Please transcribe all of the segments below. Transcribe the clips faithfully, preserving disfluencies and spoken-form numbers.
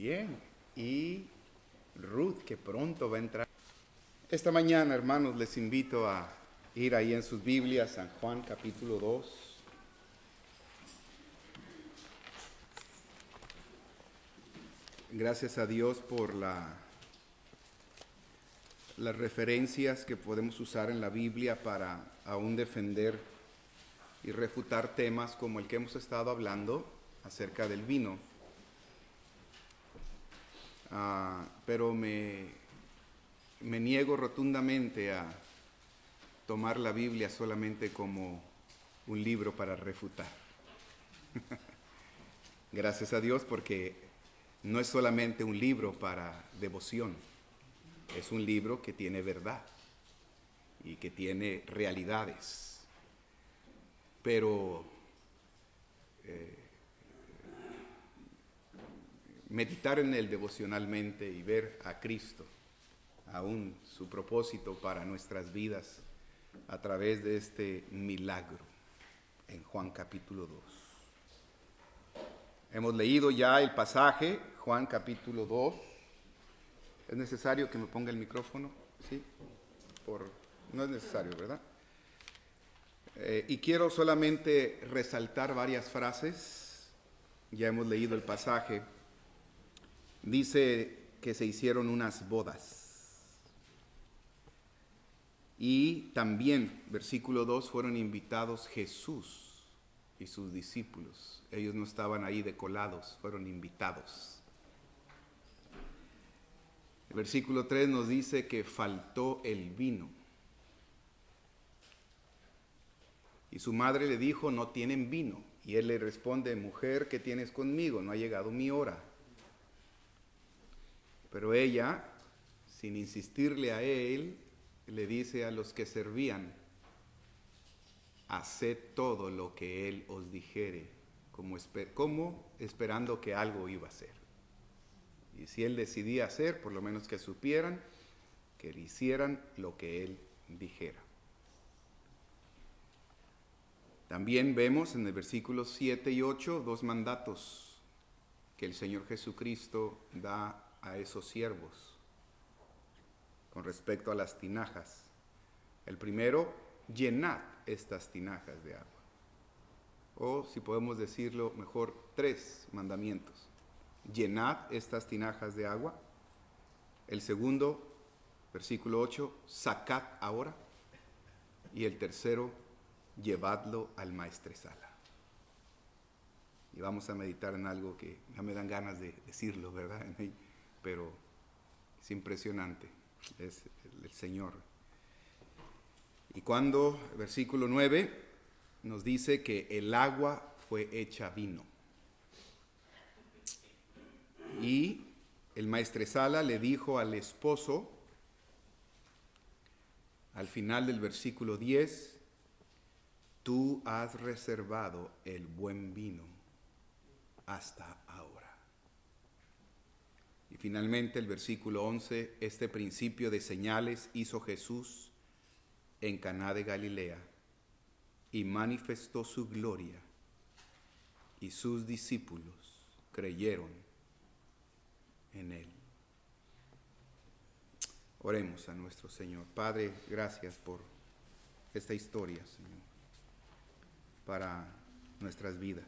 Bien, y Ruth, que pronto va a entrar. Esta mañana, hermanos, les invito a ir ahí en sus Biblias, San Juan capítulo dos. Gracias a Dios por la, las referencias que podemos usar en la Biblia para aún defender y refutar temas como el que hemos estado hablando acerca del vino. Uh, pero me, me niego rotundamente a tomar la Biblia solamente como un libro para refutar. Gracias a Dios, porque no es solamente un libro para devoción, es un libro que tiene verdad y que tiene realidades. Pero eh, meditar en él devocionalmente y ver a Cristo, aún su propósito para nuestras vidas a través de este milagro en Juan capítulo dos. Hemos leído ya el pasaje, Juan capítulo dos. ¿Es necesario que me ponga el micrófono? ¿Sí? Por... No es necesario, ¿verdad? Eh, y quiero solamente resaltar varias frases. Ya hemos leído el pasaje. Dice que se hicieron unas bodas. Y también, versículo dos, fueron invitados Jesús y sus discípulos. Ellos no estaban ahí de colados, fueron invitados. El versículo tres nos dice que faltó el vino. Y su madre le dijo, no tienen vino. Y él le responde, mujer, ¿qué tienes conmigo? No ha llegado mi hora. Pero ella, sin insistirle a él, le dice a los que servían, haced todo lo que él os dijere, como, esper- como esperando que algo iba a hacer. Y si él decidía hacer, por lo menos que supieran, que le hicieran lo que él dijera. También vemos en el versículo siete y ocho dos mandatos que el Señor Jesucristo da a esos siervos con respecto a las tinajas. El primero, llenad estas tinajas de agua. O si podemos decirlo mejor, tres mandamientos. Llenad estas tinajas de agua. El segundo, versículo ocho, sacad ahora. Y el tercero, llevadlo al maestresala. Y vamos a meditar en algo que ya me dan ganas de decirlo, ¿verdad? Pero es impresionante, es el Señor. Y cuando, versículo nueve, nos dice que el agua fue hecha vino. Y el maestresala le dijo al esposo, al final del versículo diez, tú has reservado el buen vino hasta ahora. Y finalmente el versículo once, este principio de señales hizo Jesús en Caná de Galilea y manifestó su gloria y sus discípulos creyeron en él. Oremos a nuestro Señor. Padre, gracias por esta historia, Señor, para nuestras vidas.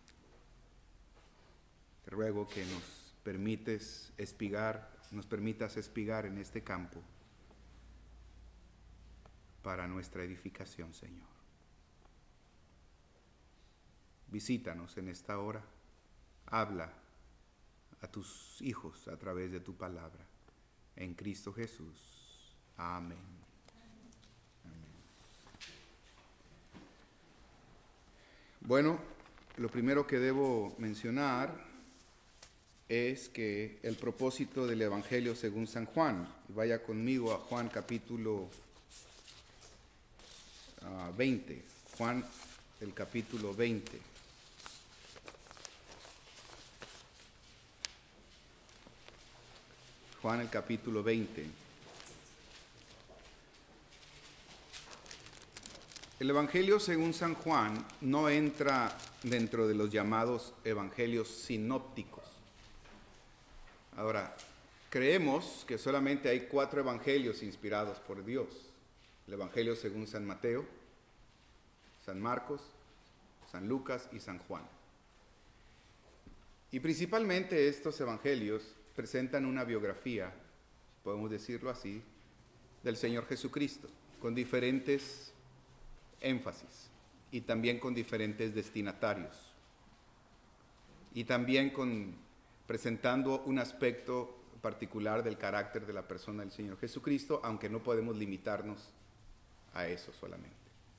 Te ruego que nos permites espigar, nos permitas espigar en este campo para nuestra edificación, Señor. Visítanos en esta hora, habla a tus hijos a través de tu palabra. En Cristo Jesús. Amén. Amén. Bueno, lo primero que debo mencionar es que el propósito del Evangelio según San Juan. Vaya conmigo a Juan capítulo uh, veinte. Juan, el capítulo veinte. Juan, el capítulo veinte. El Evangelio según San Juan no entra dentro de los llamados evangelios sinópticos. Ahora, creemos que solamente hay cuatro evangelios inspirados por Dios. El evangelio según San Mateo, San Marcos, San Lucas y San Juan. Y principalmente estos evangelios presentan una biografía, podemos decirlo así, del Señor Jesucristo, con diferentes énfasis y también con diferentes destinatarios. Y también con, presentando un aspecto particular del carácter de la persona del Señor Jesucristo, aunque no podemos limitarnos a eso solamente.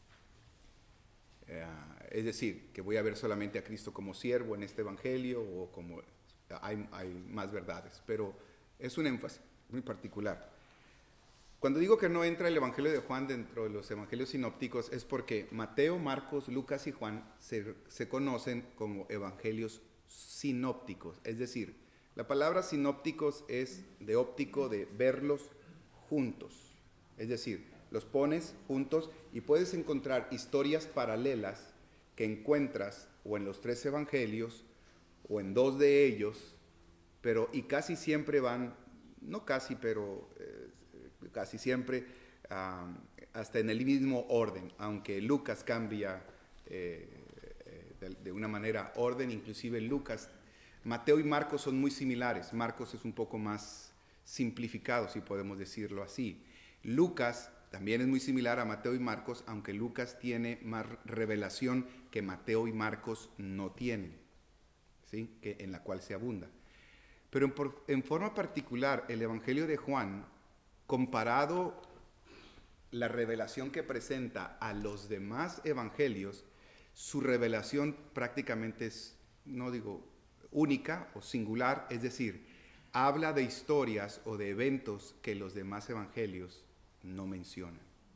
Eh, es decir, que voy a ver solamente a Cristo como siervo en este evangelio o como hay, hay más verdades, pero es un énfasis muy particular. Cuando digo que no entra el evangelio de Juan dentro de los evangelios sinópticos es porque Mateo, Marcos, Lucas y Juan se, se conocen como evangelios sinópticos, es decir, la palabra sinópticos es de óptico, de verlos juntos, es decir, los pones juntos y puedes encontrar historias paralelas que encuentras o en los tres evangelios o en dos de ellos, pero y casi siempre van, no casi, pero eh, casi siempre um, hasta en el mismo orden, aunque Lucas cambia eh, de, de una manera orden, inclusive en Lucas, Mateo y Marcos son muy similares. Marcos es un poco más simplificado, si podemos decirlo así. Lucas también es muy similar a Mateo y Marcos, aunque Lucas tiene más revelación que Mateo y Marcos no tienen, ¿sí? Que, en la cual se abunda. Pero en, por, en forma particular, el Evangelio de Juan, comparado la revelación que presenta a los demás evangelios, su revelación prácticamente es, no digo única o singular, es decir, habla de historias o de eventos que los demás evangelios no mencionan.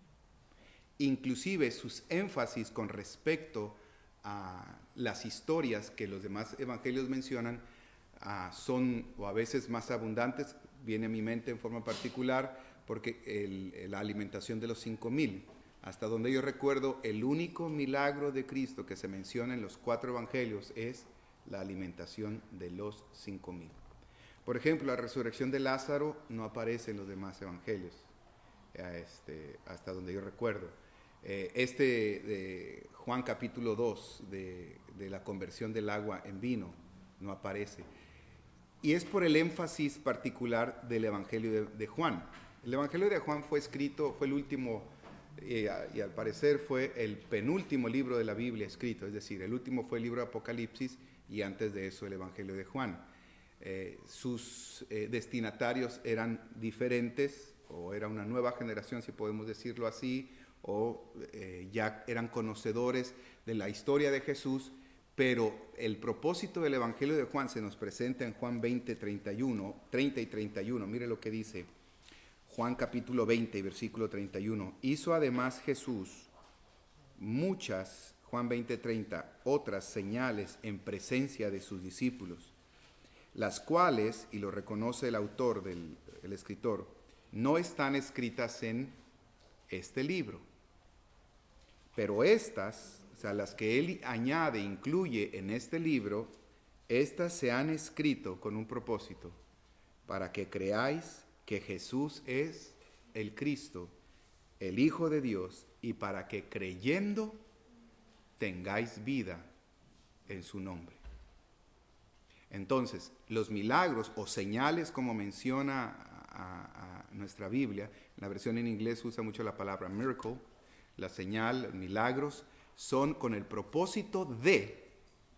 Inclusive sus énfasis con respecto a las historias que los demás evangelios mencionan uh, son o a veces más abundantes. Viene a mi mente en forma particular porque el, la alimentación de los cinco mil, hasta donde yo recuerdo, el único milagro de Cristo que se menciona en los cuatro evangelios es la alimentación de los cinco mil. Por ejemplo, la resurrección de Lázaro no aparece en los demás evangelios, este, hasta donde yo recuerdo. Este de Juan capítulo dos, de, de la conversión del agua en vino, no aparece. Y es por el énfasis particular del Evangelio de, de Juan. El Evangelio de Juan fue escrito, fue el último, eh, y al parecer fue el penúltimo libro de la Biblia escrito, es decir, el último fue el libro de Apocalipsis y antes de eso el Evangelio de Juan. Eh, sus eh, destinatarios eran diferentes, o era una nueva generación, si podemos decirlo así, o eh, ya eran conocedores de la historia de Jesús, pero el propósito del Evangelio de Juan se nos presenta en Juan veinte, treinta y uno, treinta y treinta y uno. Mire lo que dice Juan capítulo veinte, versículo treinta y uno. Hizo además Jesús muchas, Juan veinte, treinta, otras señales en presencia de sus discípulos, las cuales, y lo reconoce el autor, del, el escritor, no están escritas en este libro. Pero estas, o sea, las que él añade, incluye en este libro, estas se han escrito con un propósito, para que creáis que Jesús es el Cristo, el Hijo de Dios, y para que creyendo tengáis vida en su nombre. Entonces, los milagros o señales, como menciona a, a nuestra Biblia, la versión en inglés usa mucho la palabra miracle, la señal, los milagros, son con el propósito de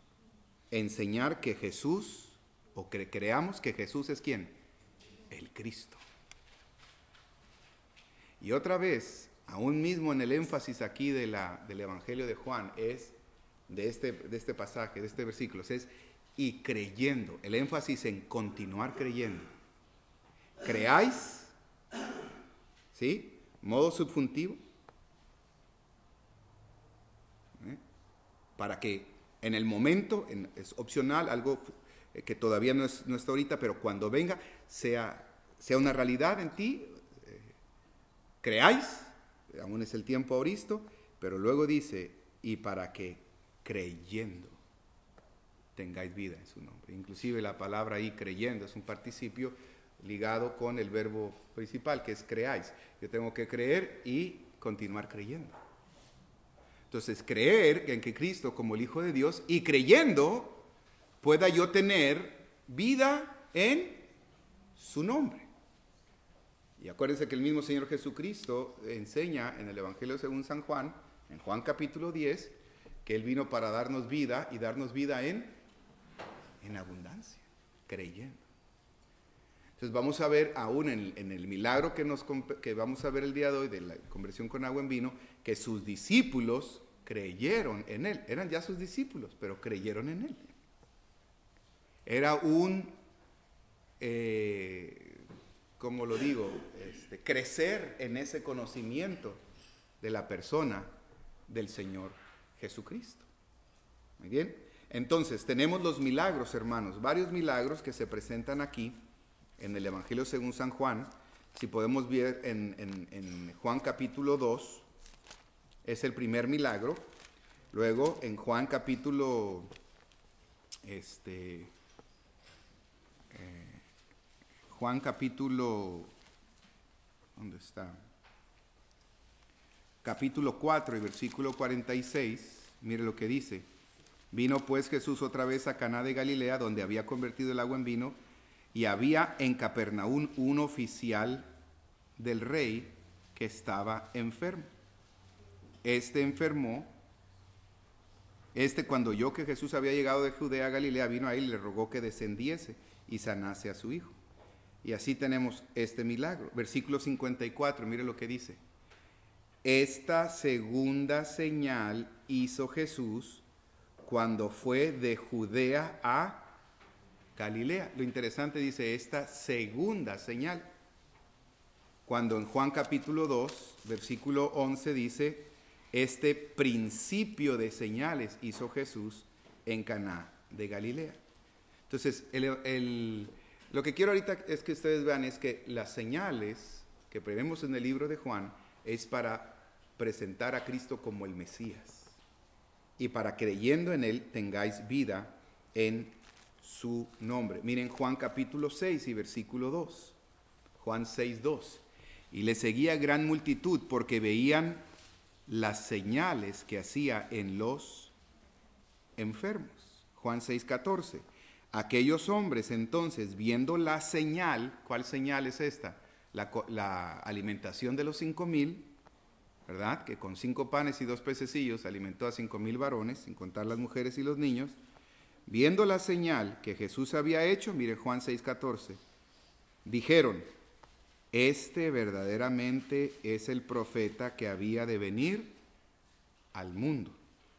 enseñar que Jesús, o que creamos que Jesús es ¿quién? El Cristo. Y otra vez, aún mismo en el énfasis aquí de la, del Evangelio de Juan, es de este, de este pasaje, de este versículo, es y creyendo, el énfasis en continuar creyendo. ¿Creáis? ¿Sí? Modo subjuntivo. ¿Eh? Para que en el momento, en, es opcional, algo que todavía no, es, no está ahorita, pero cuando venga, sea, sea una realidad en ti, eh, creáis, aún es el tiempo ahorita, pero luego dice, y para que creyendo. tengáis vida en su nombre. Inclusive la palabra ahí creyendo es un participio ligado con el verbo principal, que es creáis. Yo tengo que creer y continuar creyendo. Entonces, creer en que Cristo como el Hijo de Dios, y creyendo pueda yo tener vida en su nombre. Y acuérdense que el mismo Señor Jesucristo enseña en el Evangelio según San Juan, en Juan capítulo diez, que Él vino para darnos vida y darnos vida en, en abundancia, creyendo. Entonces vamos a ver aún en, en el milagro que, nos, que vamos a ver el día de hoy de la conversión con agua en vino, que sus discípulos creyeron en Él. Eran ya sus discípulos, pero creyeron en Él. Era un, eh, como lo digo, este, crecer en ese conocimiento de la persona del Señor Jesucristo. Muy bien. Entonces tenemos los milagros, hermanos, varios milagros que se presentan aquí en el Evangelio según San Juan. Si podemos ver en, en, en Juan capítulo dos, es el primer milagro. Luego en Juan capítulo, este, eh, Juan capítulo, ¿dónde está? Capítulo cuatro y versículo cuarenta y seis, mire lo que dice. Vino pues Jesús otra vez a Caná de Galilea, donde había convertido el agua en vino, y había en Capernaum un oficial del rey que estaba enfermo. Este enfermó, este cuando oyó que Jesús había llegado de Judea a Galilea, vino a él y le rogó que descendiese y sanase a su hijo. Y así tenemos este milagro. Versículo cincuenta y cuatro, mire lo que dice. Esta segunda señal hizo Jesús cuando fue de Judea a Galilea. Lo interesante dice esta segunda señal. Cuando en Juan capítulo dos, versículo once dice, este principio de señales hizo Jesús en Caná de Galilea. Entonces, el, el, lo que quiero ahorita es que ustedes vean es que las señales que prevemos en el libro de Juan es para presentar a Cristo como el Mesías y para creyendo en Él tengáis vida en su nombre. Miren Juan capítulo seis y versículo dos. Juan seis, dos. Y le seguía gran multitud porque veían las señales que hacía en los enfermos. Juan seis, catorce. Aquellos hombres entonces viendo la señal, ¿cuál señal es esta? La, la alimentación de los cinco mil, ¿verdad? Que con cinco panes y dos pececillos alimentó a cinco mil varones, sin contar las mujeres y los niños. Viendo la señal que Jesús había hecho, mire Juan seis, catorce, dijeron, este verdaderamente es el profeta que había de venir al mundo.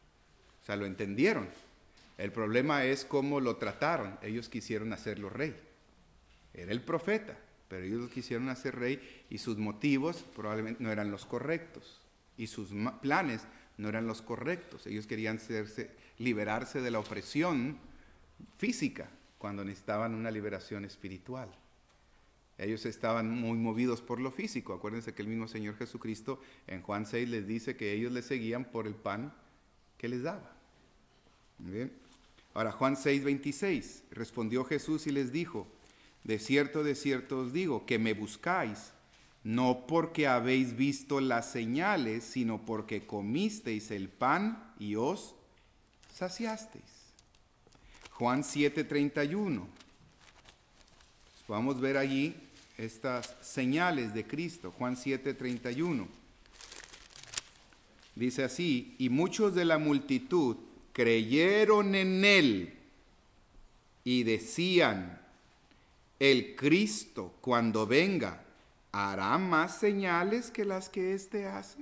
O sea, lo entendieron. El problema es cómo lo trataron. Ellos quisieron hacerlo rey. Era el profeta, pero ellos lo quisieron hacer rey y sus motivos probablemente no eran los correctos. Y sus planes no eran los correctos. Ellos querían hacerse, liberarse de la opresión física cuando necesitaban una liberación espiritual. Ellos estaban muy movidos por lo físico. Acuérdense que el mismo Señor Jesucristo en Juan seis les dice que ellos le seguían por el pan que les daba. ¿Bien? Ahora Juan seis, veintiséis, respondió Jesús y les dijo, de cierto, de cierto os digo, que me buscáis, no porque habéis visto las señales, sino porque comisteis el pan y os saciasteis. Juan siete, treinta y uno. Vamos a ver allí estas señales de Cristo. Juan siete, treinta y uno. Dice así, y muchos de la multitud creyeron en él y decían, el Cristo cuando venga hará más señales que las que éste hace.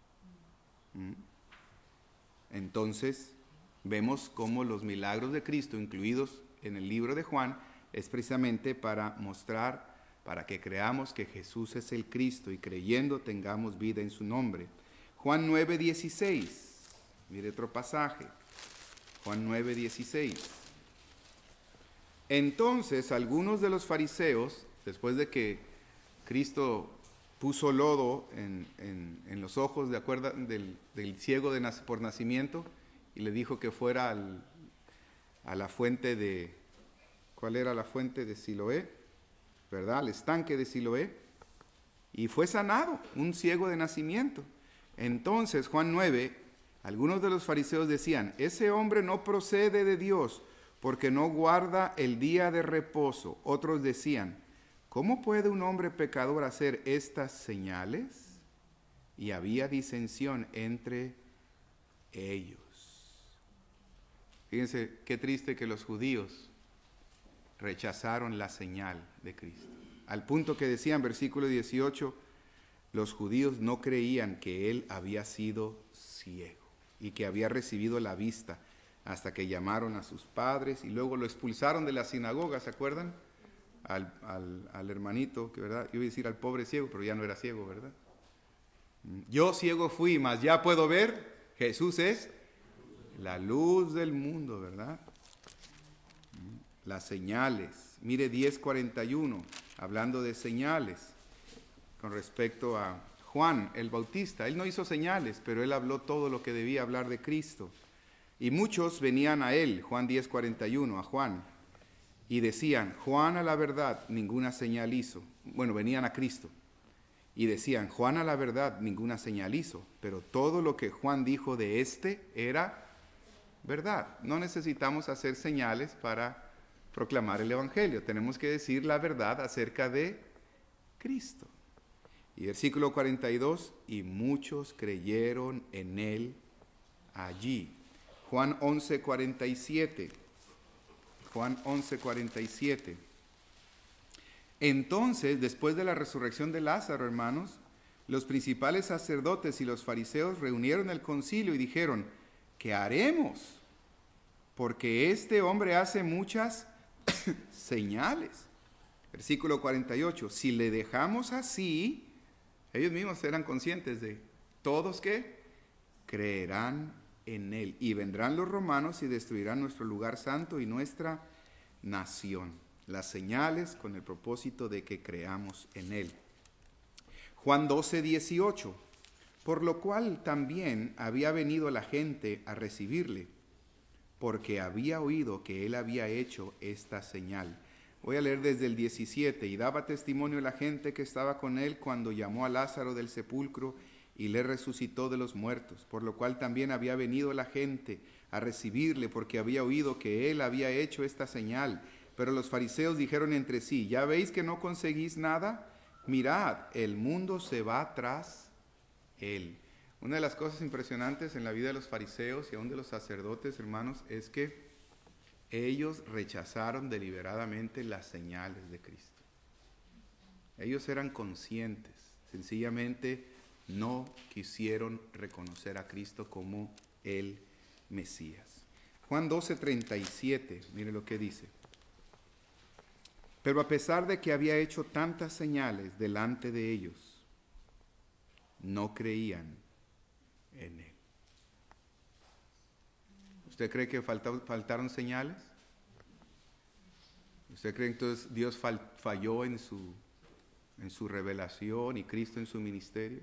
Entonces vemos cómo los milagros de Cristo incluidos en el libro de Juan es precisamente para mostrar, para que creamos que Jesús es el Cristo y creyendo tengamos vida en su nombre. Juan nueve, dieciséis, mire otro pasaje. Juan nueve, dieciséis. Entonces algunos de los fariseos, después de que Cristo puso lodo en, en, en los ojos de acuerdo, del, del ciego de, por nacimiento y le dijo que fuera al, a la fuente de, ¿cuál era la fuente de Siloé? ¿Verdad? Al estanque de Siloé. Y fue sanado, un ciego de nacimiento. Entonces, Juan nueve, algunos de los fariseos decían, ese hombre no procede de Dios, porque no guarda el día de reposo. Otros decían, ¿cómo puede un hombre pecador hacer estas señales? Y había disensión entre ellos. Fíjense qué triste que los judíos rechazaron la señal de Cristo. Al punto que decían, versículo dieciocho, los judíos no creían que él había sido ciego y que había recibido la vista, hasta que llamaron a sus padres y luego lo expulsaron de la sinagoga, ¿se acuerdan? Al, al, al hermanito, que verdad, yo iba a decir al pobre ciego, pero ya no era ciego, ¿verdad? Yo ciego fui, mas ya puedo ver, Jesús es la luz del mundo, ¿verdad? Las señales, mire diez cuarenta y uno, hablando de señales, con respecto a Juan el Bautista, él no hizo señales, pero él habló todo lo que debía hablar de Cristo. Y muchos venían a él, Juan diez cuarenta y uno, a Juan, y decían, Juan a la verdad ninguna señal hizo. Bueno, venían a Cristo y decían, Juan a la verdad ninguna señal hizo, pero todo lo que Juan dijo de este era verdad. No necesitamos hacer señales para proclamar el Evangelio, tenemos que decir la verdad acerca de Cristo. Y versículo cuarenta y dos, y muchos creyeron en él allí. Juan once cuarenta y siete. Juan once cuarenta y siete. Entonces, después de la resurrección de Lázaro, hermanos, los principales sacerdotes y los fariseos reunieron el concilio y dijeron, ¿qué haremos? Porque este hombre hace muchas señales. Versículo cuarenta y ocho. Si le dejamos así, ellos mismos eran conscientes de todos que creerán en él, y vendrán los romanos y destruirán nuestro lugar santo y nuestra nación. Las señales con el propósito de que creamos en él. Juan doce dieciocho. Por lo cual también había venido la gente a recibirle, porque había oído que él había hecho esta señal. Voy a leer desde el diecisiete. Y daba testimonio la gente que estaba con él cuando llamó a Lázaro del sepulcro y le resucitó de los muertos, por lo cual también había venido la gente a recibirle, porque había oído que él había hecho esta señal. Pero los fariseos dijeron entre sí, ¿ya veis que no conseguís nada? Mirad, el mundo se va tras él. Una de las cosas impresionantes en la vida de los fariseos y aún de los sacerdotes, hermanos, es que ellos rechazaron deliberadamente las señales de Cristo. Ellos eran conscientes, sencillamente no quisieron reconocer a Cristo como el Mesías. Juan doce treinta y siete, mire lo que dice. Pero a pesar de que había hecho tantas señales delante de ellos, no creían en él. ¿Usted cree que faltaron, faltaron señales? ¿Usted cree que entonces Dios falló en su, en su revelación y Cristo en su ministerio?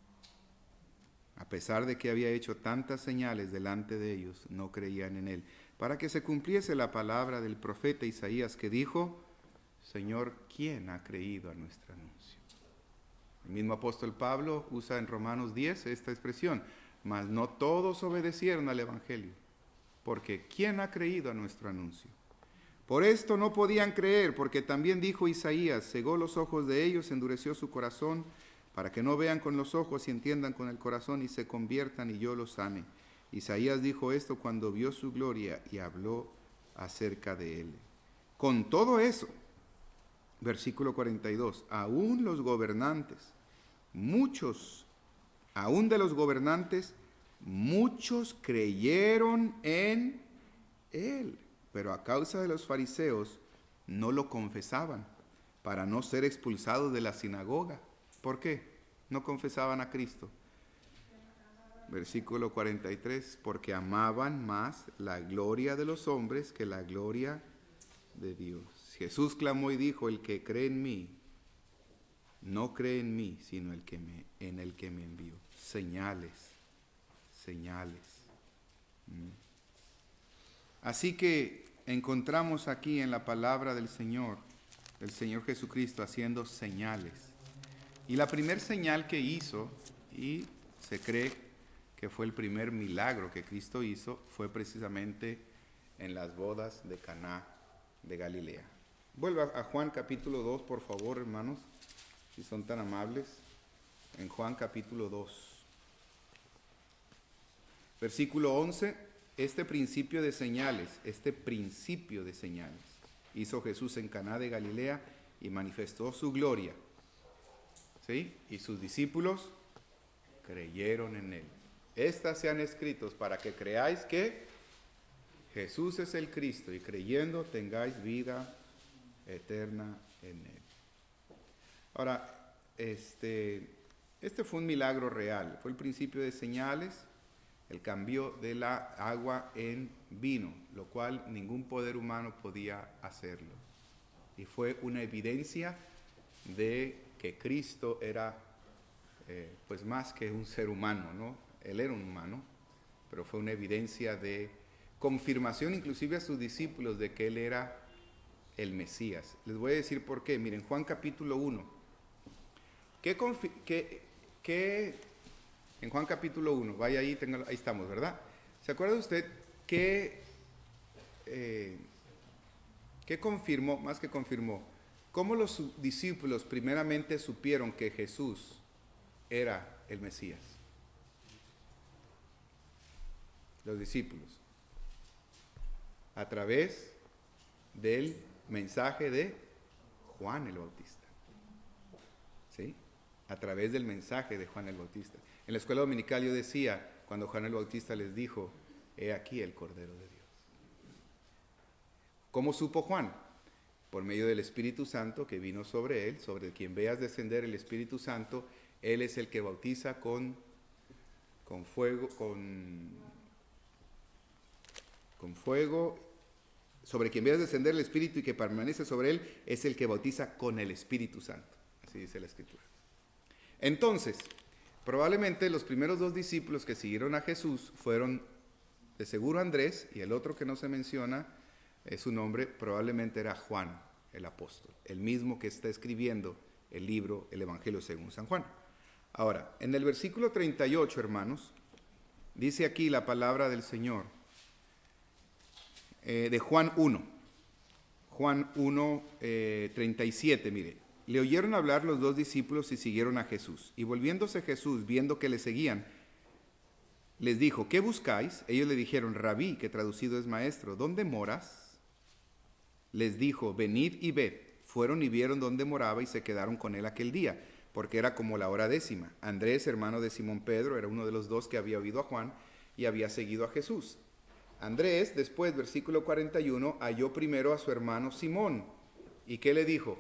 A pesar de que había hecho tantas señales delante de ellos, no creían en él. Para que se cumpliese la palabra del profeta Isaías que dijo, Señor, ¿quién ha creído a nuestro anuncio? El mismo apóstol Pablo usa en Romanos diez esta expresión, mas no todos obedecieron al evangelio, porque ¿quién ha creído a nuestro anuncio? Por esto no podían creer, porque también dijo Isaías, cegó los ojos de ellos, endureció su corazón, para que no vean con los ojos y entiendan con el corazón y se conviertan y yo los sane. Isaías dijo esto cuando vio su gloria y habló acerca de él. Con todo eso, versículo cuarenta y dos, aún los gobernantes, muchos, aún de los gobernantes, muchos creyeron en él, pero a causa de los fariseos no lo confesaban, para no ser expulsados de la sinagoga. ¿Por qué? No confesaban a Cristo. Versículo cuarenta y tres, porque amaban más la gloria de los hombres que la gloria de Dios. Jesús clamó y dijo, el que cree en mí, no cree en mí, sino el que me, en el que me envió. Señales, señales. Así que encontramos aquí en la palabra del Señor, del Señor Jesucristo, haciendo señales. Y la primer señal que hizo, y se cree que fue el primer milagro que Cristo hizo, fue precisamente en las bodas de Caná de Galilea. Vuelva a Juan capítulo dos, por favor, hermanos, si son tan amables. En Juan capítulo dos, versículo once, este principio de señales, este principio de señales, hizo Jesús en Caná de Galilea y manifestó su gloria. ¿Sí? Y sus discípulos creyeron en él. Estas sean escritos para que creáis que Jesús es el Cristo y creyendo tengáis vida eterna en él. Ahora, este, este fue un milagro real, fue el principio de señales, el cambio de la agua en vino, lo cual ningún poder humano podía hacerlo. Y fue una evidencia de que Cristo era eh, pues más que un ser humano, ¿no? Él era un humano, pero fue una evidencia de confirmación inclusive a sus discípulos de que Él era el Mesías. Les voy a decir por qué. Miren, Juan capítulo uno. ¿Qué, qué, qué en Juan capítulo uno, vaya ahí, tenga, ahí estamos, ¿verdad? ¿Se acuerda usted que, eh, que confirmó, más que confirmó, cómo los discípulos primeramente supieron que Jesús era el Mesías? Los discípulos. A través del mensaje de Juan el Bautista. ¿Sí? A través del mensaje de Juan el Bautista. En la escuela dominical yo decía, cuando Juan el Bautista les dijo, he aquí el Cordero de Dios. ¿Cómo supo Juan? Por medio del Espíritu Santo que vino sobre él, sobre quien veas descender el Espíritu Santo, él es el que bautiza con, con fuego, con, con fuego, sobre quien veas descender el Espíritu y que permanece sobre él, es el que bautiza con el Espíritu Santo. Así dice la Escritura. Entonces, probablemente los primeros dos discípulos que siguieron a Jesús fueron de seguro Andrés, y el otro que no se menciona, es su nombre, probablemente era Juan el apóstol, el mismo que está escribiendo el libro, el Evangelio según San Juan. Ahora, en el versículo treinta y ocho, hermanos, dice aquí la palabra del Señor, eh, de Juan uno, Juan uno, eh, treinta y siete, mire. Le oyeron hablar los dos discípulos y siguieron a Jesús. Y volviéndose Jesús, viendo que le seguían, les dijo, ¿qué buscáis? Ellos le dijeron, Rabí, que traducido es maestro, ¿dónde moras? Les dijo, venid y ved. Fueron y vieron dónde moraba y se quedaron con él aquel día, porque era como la hora décima. Andrés, hermano de Simón Pedro, era uno de los dos que había oído a Juan y había seguido a Jesús. Andrés, después, versículo cuarenta y uno, halló primero a su hermano Simón. ¿Y qué le dijo?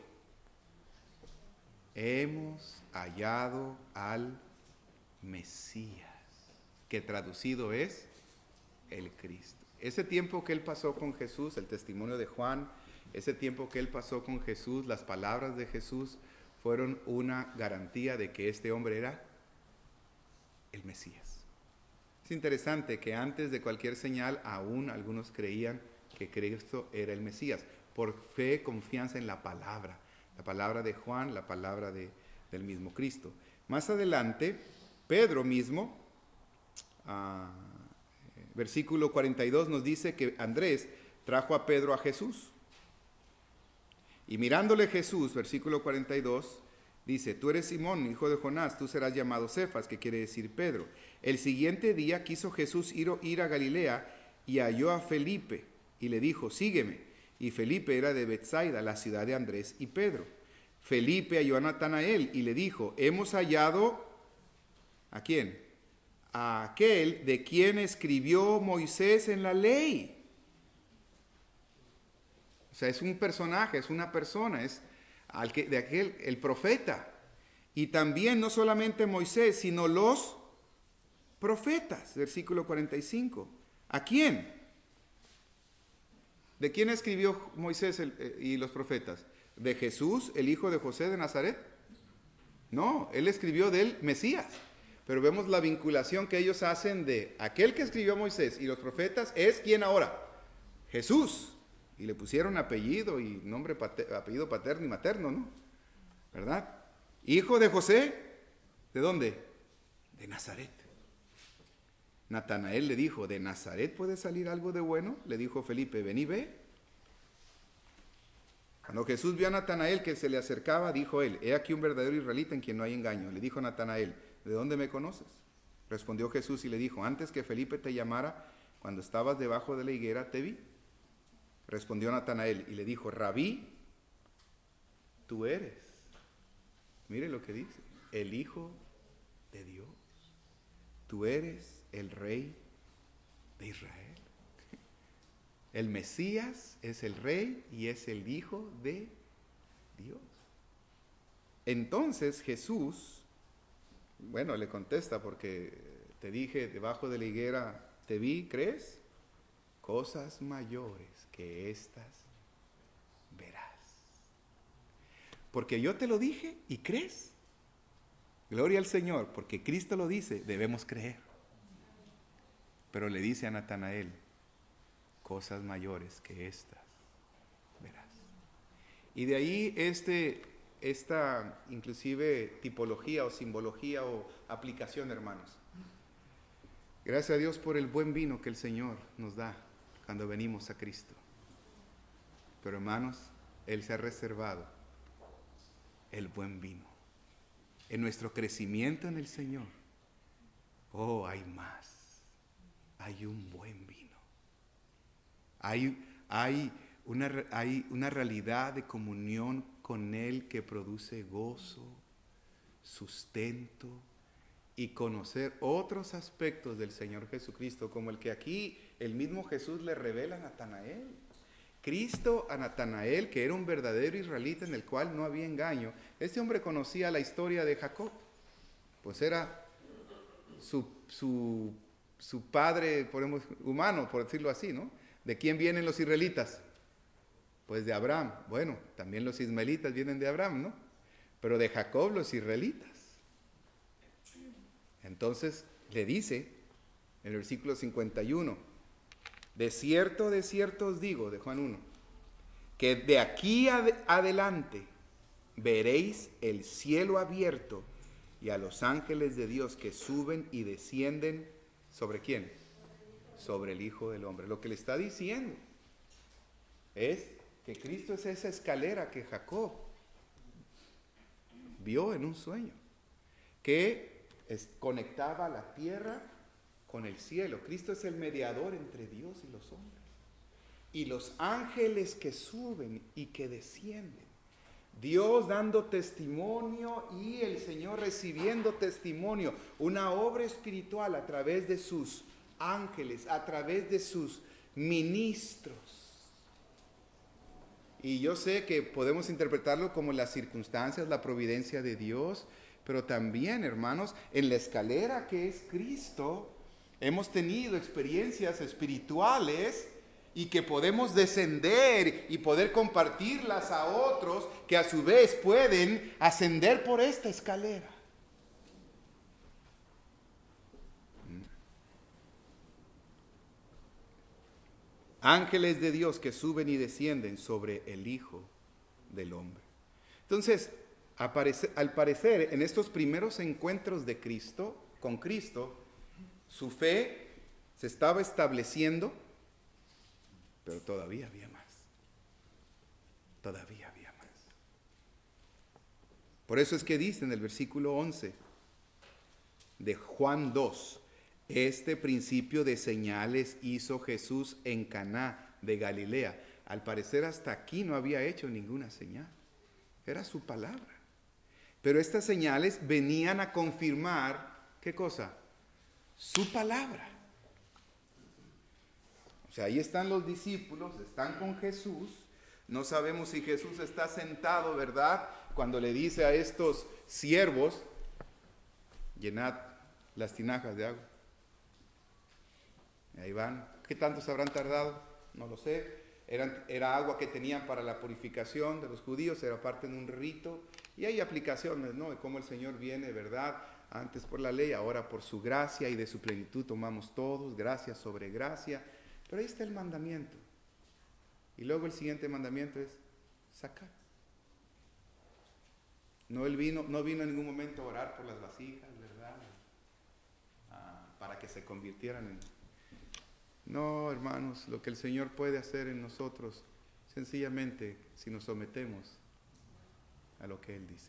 Hemos hallado al Mesías, que traducido es el Cristo. Ese tiempo que él pasó con Jesús, el testimonio de Juan, ese tiempo que él pasó con Jesús, las palabras de Jesús, fueron una garantía de que este hombre era el Mesías. Es interesante que antes de cualquier señal, aún algunos creían que Cristo era el Mesías, por fe, confianza en la palabra. La palabra de Juan, la palabra de, del mismo Cristo. Más adelante, Pedro mismo, uh, versículo cuarenta y dos, nos dice que Andrés trajo a Pedro a Jesús. Y mirándole Jesús, versículo cuarenta y dos, dice, tú eres Simón, hijo de Jonás, tú serás llamado Cefas, que quiere decir Pedro. El siguiente día quiso Jesús ir, ir a Galilea y halló a Felipe y le dijo, sígueme. Y Felipe era de Betsaida, la ciudad de Andrés y Pedro. Felipe halló a Natanael y le dijo, hemos hallado, ¿a quién? A aquel de quien escribió Moisés en la ley. O sea, es un personaje, es una persona, es al que, de aquel, el profeta. Y también no solamente Moisés, sino los profetas, versículo cuarenta y cinco. ¿A quién? ¿De quién escribió Moisés el, eh, y los profetas? ¿De Jesús, el hijo de José de Nazaret? No, él escribió del Mesías. Pero vemos la vinculación que ellos hacen de aquel que escribió Moisés y los profetas, ¿es quién ahora? Jesús. Y le pusieron apellido y nombre, pater, apellido paterno y materno, ¿no? ¿Verdad? Hijo de José, ¿de dónde? De Nazaret. Natanael le dijo, ¿de Nazaret puede salir algo de bueno? Le dijo Felipe, ven y ve. Cuando Jesús vio a Natanael que se le acercaba, dijo él, he aquí un verdadero israelita en quien no hay engaño. Le dijo Natanael, ¿de dónde me conoces? Respondió Jesús y le dijo, antes que Felipe te llamara, cuando estabas debajo de la higuera, te vi. Respondió Natanael y le dijo, Rabí, tú eres, mire lo que dice, el Hijo de Dios. Tú eres el Rey de Israel. El Mesías es el Rey y es el Hijo de Dios. Entonces Jesús, bueno, le contesta porque te dije, debajo de la higuera te vi, ¿crees? Cosas mayores que estas verás. Porque yo te lo dije y crees. Gloria al Señor, porque Cristo lo dice, debemos creer. Pero le dice a Natanael, cosas mayores que estas verás. Y de ahí este, esta inclusive tipología o simbología o aplicación, hermanos. Gracias a Dios por el buen vino que el Señor nos da cuando venimos a Cristo. Pero hermanos, Él se ha reservado el buen vino. En nuestro crecimiento en el Señor, oh, hay más. Hay un buen vino. Hay, hay, una, hay una realidad de comunión con Él que produce gozo, sustento y conocer otros aspectos del Señor Jesucristo, como el que aquí el mismo Jesús le revela a Natanael. Cristo a Natanael, que era un verdadero israelita en el cual no había engaño. Este hombre conocía la historia de Jacob, pues era su, su, su padre podemos, humano, por decirlo así, ¿no? ¿De quién vienen los israelitas? Pues de Abraham. Bueno, también los ismaelitas vienen de Abraham, ¿no? Pero de Jacob los israelitas. Entonces le dice en el versículo cincuenta y uno, de cierto, de cierto os digo, de Juan uno, que de aquí ad- adelante veréis el cielo abierto y a los ángeles de Dios que suben y descienden, ¿sobre quién? Sobre el Hijo del Hombre. Lo que le está diciendo es que Cristo es esa escalera que Jacob vio en un sueño, que es, conectaba la tierra con el cielo. Cristo es el mediador entre Dios y los hombres. Y los ángeles que suben y que descienden. Dios dando testimonio y el Señor recibiendo testimonio. Una obra espiritual a través de sus ángeles, a través de sus ministros. Y yo sé que podemos interpretarlo como las circunstancias, la providencia de Dios, pero también, hermanos, en la escalera que es Cristo, hemos tenido experiencias espirituales y que podemos descender y poder compartirlas a otros que a su vez pueden ascender por esta escalera. Ángeles de Dios que suben y descienden sobre el Hijo del Hombre. Entonces, aparece, al parecer, en estos primeros encuentros de Cristo, con Cristo, su fe se estaba estableciendo, pero todavía había más. Todavía había más. Por eso es que dice en el versículo once de Juan dos, este principio de señales hizo Jesús en Caná de Galilea. Al parecer hasta aquí no había hecho ninguna señal. Era su palabra. Pero estas señales venían a confirmar, ¿qué cosa? Su palabra. O sea, ahí están los discípulos, están con Jesús. No sabemos si Jesús está sentado, ¿verdad? Cuando le dice a estos siervos, llenad las tinajas de agua. Ahí van. ¿Qué tanto se habrán tardado? No lo sé. Eran, era agua que tenían para la purificación de los judíos, era parte de un rito. Y hay aplicaciones, ¿no? De cómo el Señor viene, ¿verdad? Antes por la ley, ahora por su gracia y de su plenitud tomamos todos, gracia sobre gracia. Pero ahí está el mandamiento. Y luego el siguiente mandamiento es sacar. No, él vino, no vino en ningún momento a orar por las vasijas, ¿verdad? Ah, para que se convirtieran en... No, hermanos, lo que el Señor puede hacer en nosotros, sencillamente, si nos sometemos a lo que Él dice.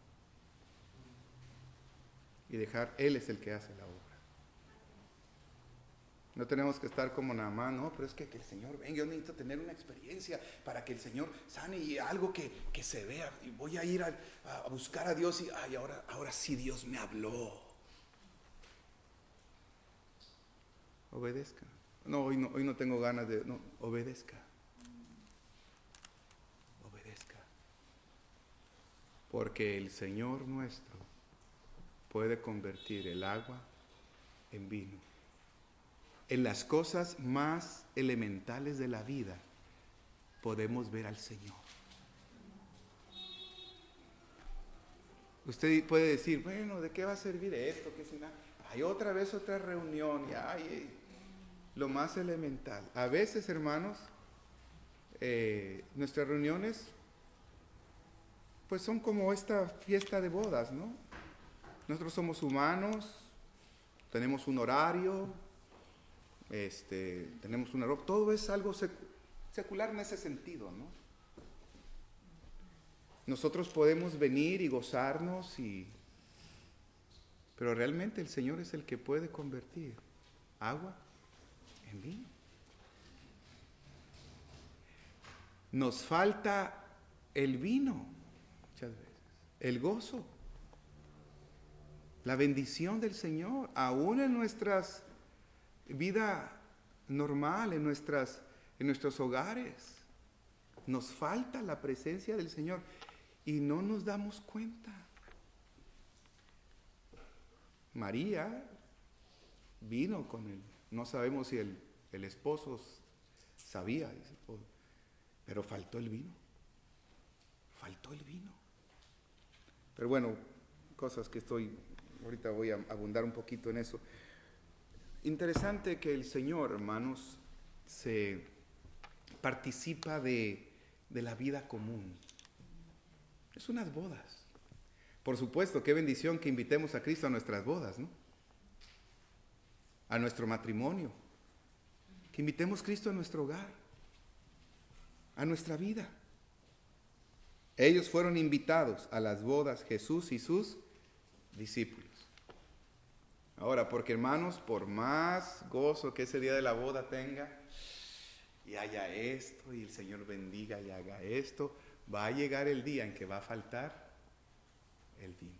Y dejar, Él es el que hace la obra. No tenemos que estar como nada más, no, pero es que, que el Señor venga, yo necesito tener una experiencia para que el Señor sane y algo que, que se vea. Y voy a ir a, a buscar a Dios y ay, ahora, ahora sí Dios me habló. Obedezca. No, hoy no, hoy no tengo ganas de, no, obedezca. Obedezca. Porque el Señor nuestro puede convertir el agua en vino. En las cosas más elementales de la vida podemos ver al Señor. Usted puede decir, bueno, ¿de qué va a servir esto? ¿Qué será? Hay otra vez otra reunión y hay lo más elemental. A veces, hermanos, eh, nuestras reuniones pues son como esta fiesta de bodas, ¿no? Nosotros somos humanos, tenemos un horario, Este, tenemos una ropa, todo es algo secular en ese sentido, ¿no? Nosotros podemos venir y gozarnos, y, pero realmente el Señor es el que puede convertir agua en vino. Nos falta el vino muchas veces, el gozo, la bendición del Señor, aún en nuestras vida normal, en, nuestras, en nuestros hogares. Nos falta la presencia del Señor y no nos damos cuenta. María vino con él. No sabemos si el, el esposo sabía, pero faltó el vino. Faltó el vino. Pero bueno, cosas que estoy, ahorita voy a abundar un poquito en eso. Interesante que el Señor, hermanos, se participa de, de la vida común. Es unas bodas. Por supuesto, qué bendición que invitemos a Cristo a nuestras bodas, ¿no? A nuestro matrimonio. Que invitemos a Cristo a nuestro hogar, a nuestra vida. Ellos fueron invitados a las bodas, Jesús y sus discípulos. Ahora, porque hermanos, por más gozo que ese día de la boda tenga, y haya esto, y el Señor bendiga y haga esto, va a llegar el día en que va a faltar el vino.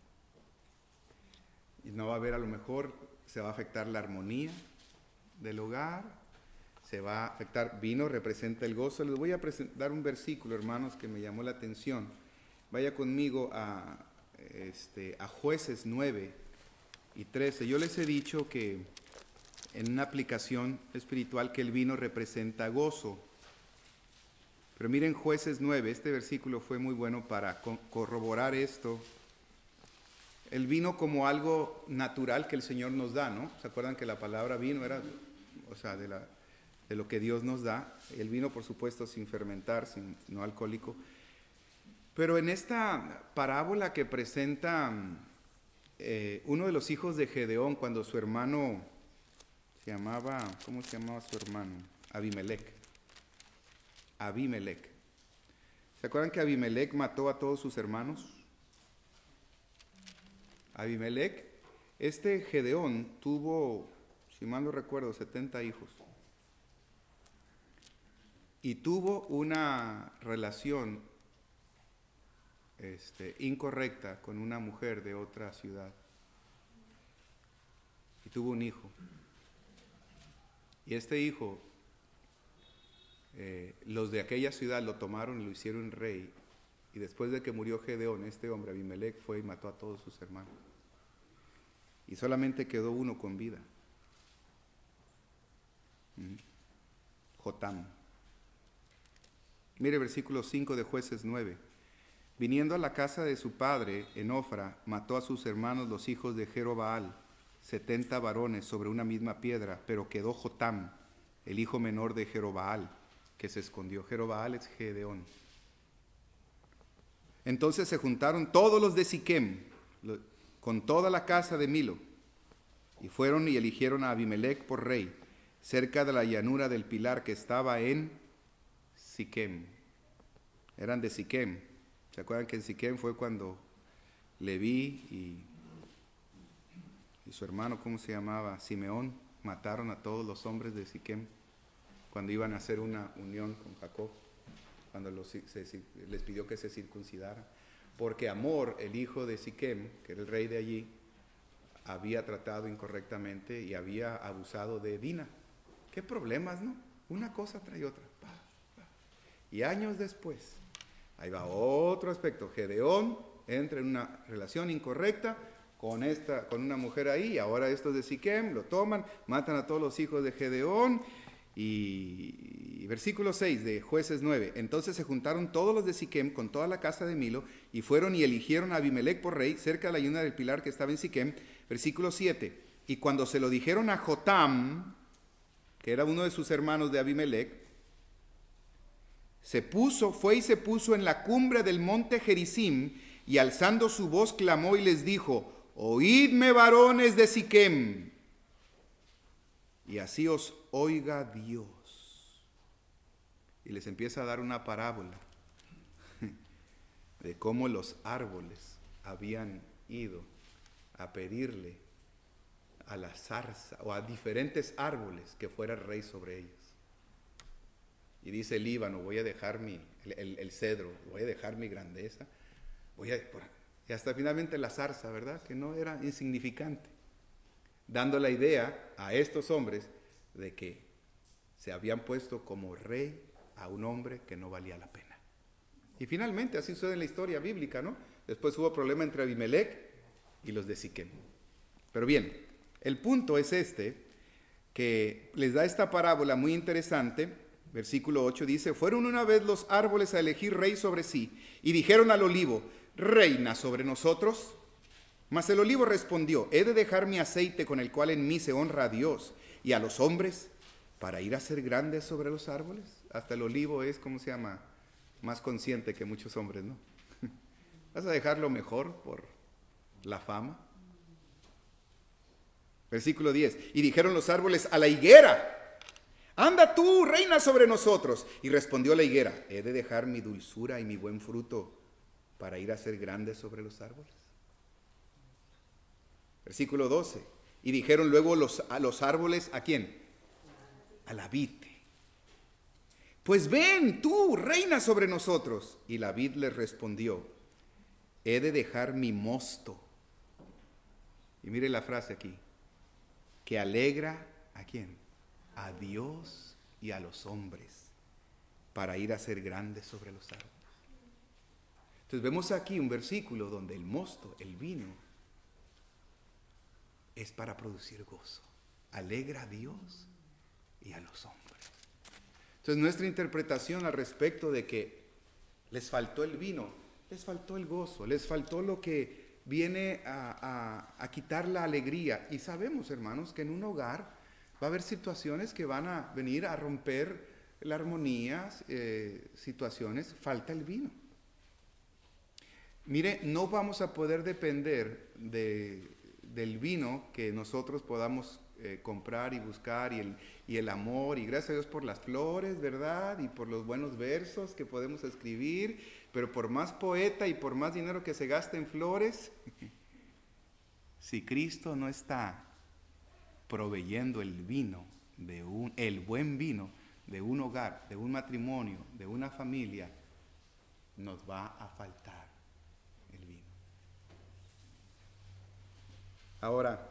Y no va a haber, a lo mejor, se va a afectar la armonía del hogar, se va a afectar, vino representa el gozo. Les voy a presentar un versículo, hermanos, que me llamó la atención. Vaya conmigo a, este, a Jueces nueve y trece. Yo les he dicho que en una aplicación espiritual que el vino representa gozo. Pero miren Jueces nueve, este versículo fue muy bueno para corroborar esto. El vino como algo natural que el Señor nos da, ¿no? ¿Se acuerdan que la palabra vino era, o sea, de, la, de lo que Dios nos da? El vino, por supuesto, sin fermentar, sin, no alcohólico. Pero en esta parábola que presenta eh, uno de los hijos de Gedeón, cuando su hermano se llamaba, ¿cómo se llamaba su hermano? Abimelec. Abimelec. ¿Se acuerdan que Abimelec mató a todos sus hermanos? Abimelec, este Gedeón tuvo, si mal no recuerdo, setenta hijos. Y tuvo una relación este, incorrecta con una mujer de otra ciudad. Y tuvo un hijo. Y este hijo, eh, los de aquella ciudad lo tomaron y lo hicieron rey. Y después de que murió Gedeón, este hombre, Abimelec, fue y mató a todos sus hermanos. Y solamente quedó uno con vida. ¿Mm? Jotam. Mire versículo cinco de Jueces nueve. Viniendo a la casa de su padre, en Ofra, mató a sus hermanos los hijos de Jerobaal, setenta varones sobre una misma piedra, pero quedó Jotam, el hijo menor de Jerobaal, que se escondió. Jerobbaal es Gedeón. Entonces se juntaron todos los de Siquem, con toda la casa de Milo, y fueron y eligieron a Abimelec por rey, cerca de la llanura del Pilar que estaba en Siquem. Eran de Siquem. ¿Se acuerdan que en Siquem fue cuando Leví y, y su hermano, ¿cómo se llamaba? Simeón, mataron a todos los hombres de Siquem cuando iban a hacer una unión con Jacob, cuando los, se, les pidió que se circuncidaran, porque Amor, el hijo de Siquem, que era el rey de allí, había tratado incorrectamente y había abusado de Dina. ¿Qué problemas, no? Una cosa trae otra. Y años después, ahí va otro aspecto. Gedeón entra en una relación incorrecta con, esta, con una mujer ahí, y ahora estos de Siquem lo toman, matan a todos los hijos de Gedeón. Y, y versículo seis de Jueces nueve. Entonces se juntaron todos los de Siquem con toda la casa de Milo, y fueron y eligieron a Abimelec por rey, cerca de la llanura del Pilar que estaba en Siquem. Versículo siete. Y cuando se lo dijeron a Jotam, que era uno de sus hermanos de Abimelec, se puso, fue y se puso en la cumbre del monte Gerizim, y alzando su voz clamó y les dijo: oídme, varones de Siquem, y así os oiga Dios. Y les empieza a dar una parábola de cómo los árboles habían ido a pedirle a la zarza o a diferentes árboles que fuera rey sobre ellos. Y dice el Líbano: voy a dejar mi, el, el, el cedro, voy a dejar mi grandeza, voy a, y hasta finalmente la zarza, ¿verdad? Que no era insignificante, dando la idea a estos hombres de que se habían puesto como rey a un hombre que no valía la pena. Y finalmente así sucede en la historia bíblica, ¿no? Después hubo problema entre Abimelec y los de Siquem. Pero bien, el punto es este, que les da esta parábola muy interesante. Versículo ocho dice: fueron una vez los árboles a elegir rey sobre sí, y dijeron al olivo: reina sobre nosotros. Mas el olivo respondió: he de dejar mi aceite con el cual en mí se honra a Dios y a los hombres, para ir a ser grande sobre los árboles. Hasta el olivo es, ¿cómo se llama?, más consciente que muchos hombres, ¿no? ¿Vas a dejarlo mejor por la fama? Versículo diez. Y dijeron los árboles a la higuera: anda tú, reina sobre nosotros. Y respondió la higuera: he de dejar mi dulzura y mi buen fruto para ir a ser grande sobre los árboles. Versículo doce. Y dijeron luego los, a los árboles: ¿a quién? A la vid: pues ven tú, reina sobre nosotros. Y la vid les respondió: he de dejar mi mosto. Y mire la frase aquí: que alegra ¿a quién? A Dios y a los hombres, para ir a ser grandes sobre los árboles. Entonces vemos aquí un versículo donde el mosto, el vino, es para producir gozo. Alegra a Dios y a los hombres. Entonces nuestra interpretación al respecto de que les faltó el vino, les faltó el gozo, les faltó lo que viene a, a, a quitar la alegría. Y sabemos, hermanos, que en un hogar va a haber situaciones que van a venir a romper la armonía, eh, situaciones, falta el vino. Mire, no vamos a poder depender de, del vino que nosotros podamos eh, comprar y buscar, y el, y el amor, y gracias a Dios por las flores, ¿verdad? Y por los buenos versos que podemos escribir, pero por más poeta y por más dinero que se gaste en flores, si Cristo no está proveyendo el vino, de un, el buen vino de un hogar, de un matrimonio, de una familia, nos va a faltar el vino. Ahora,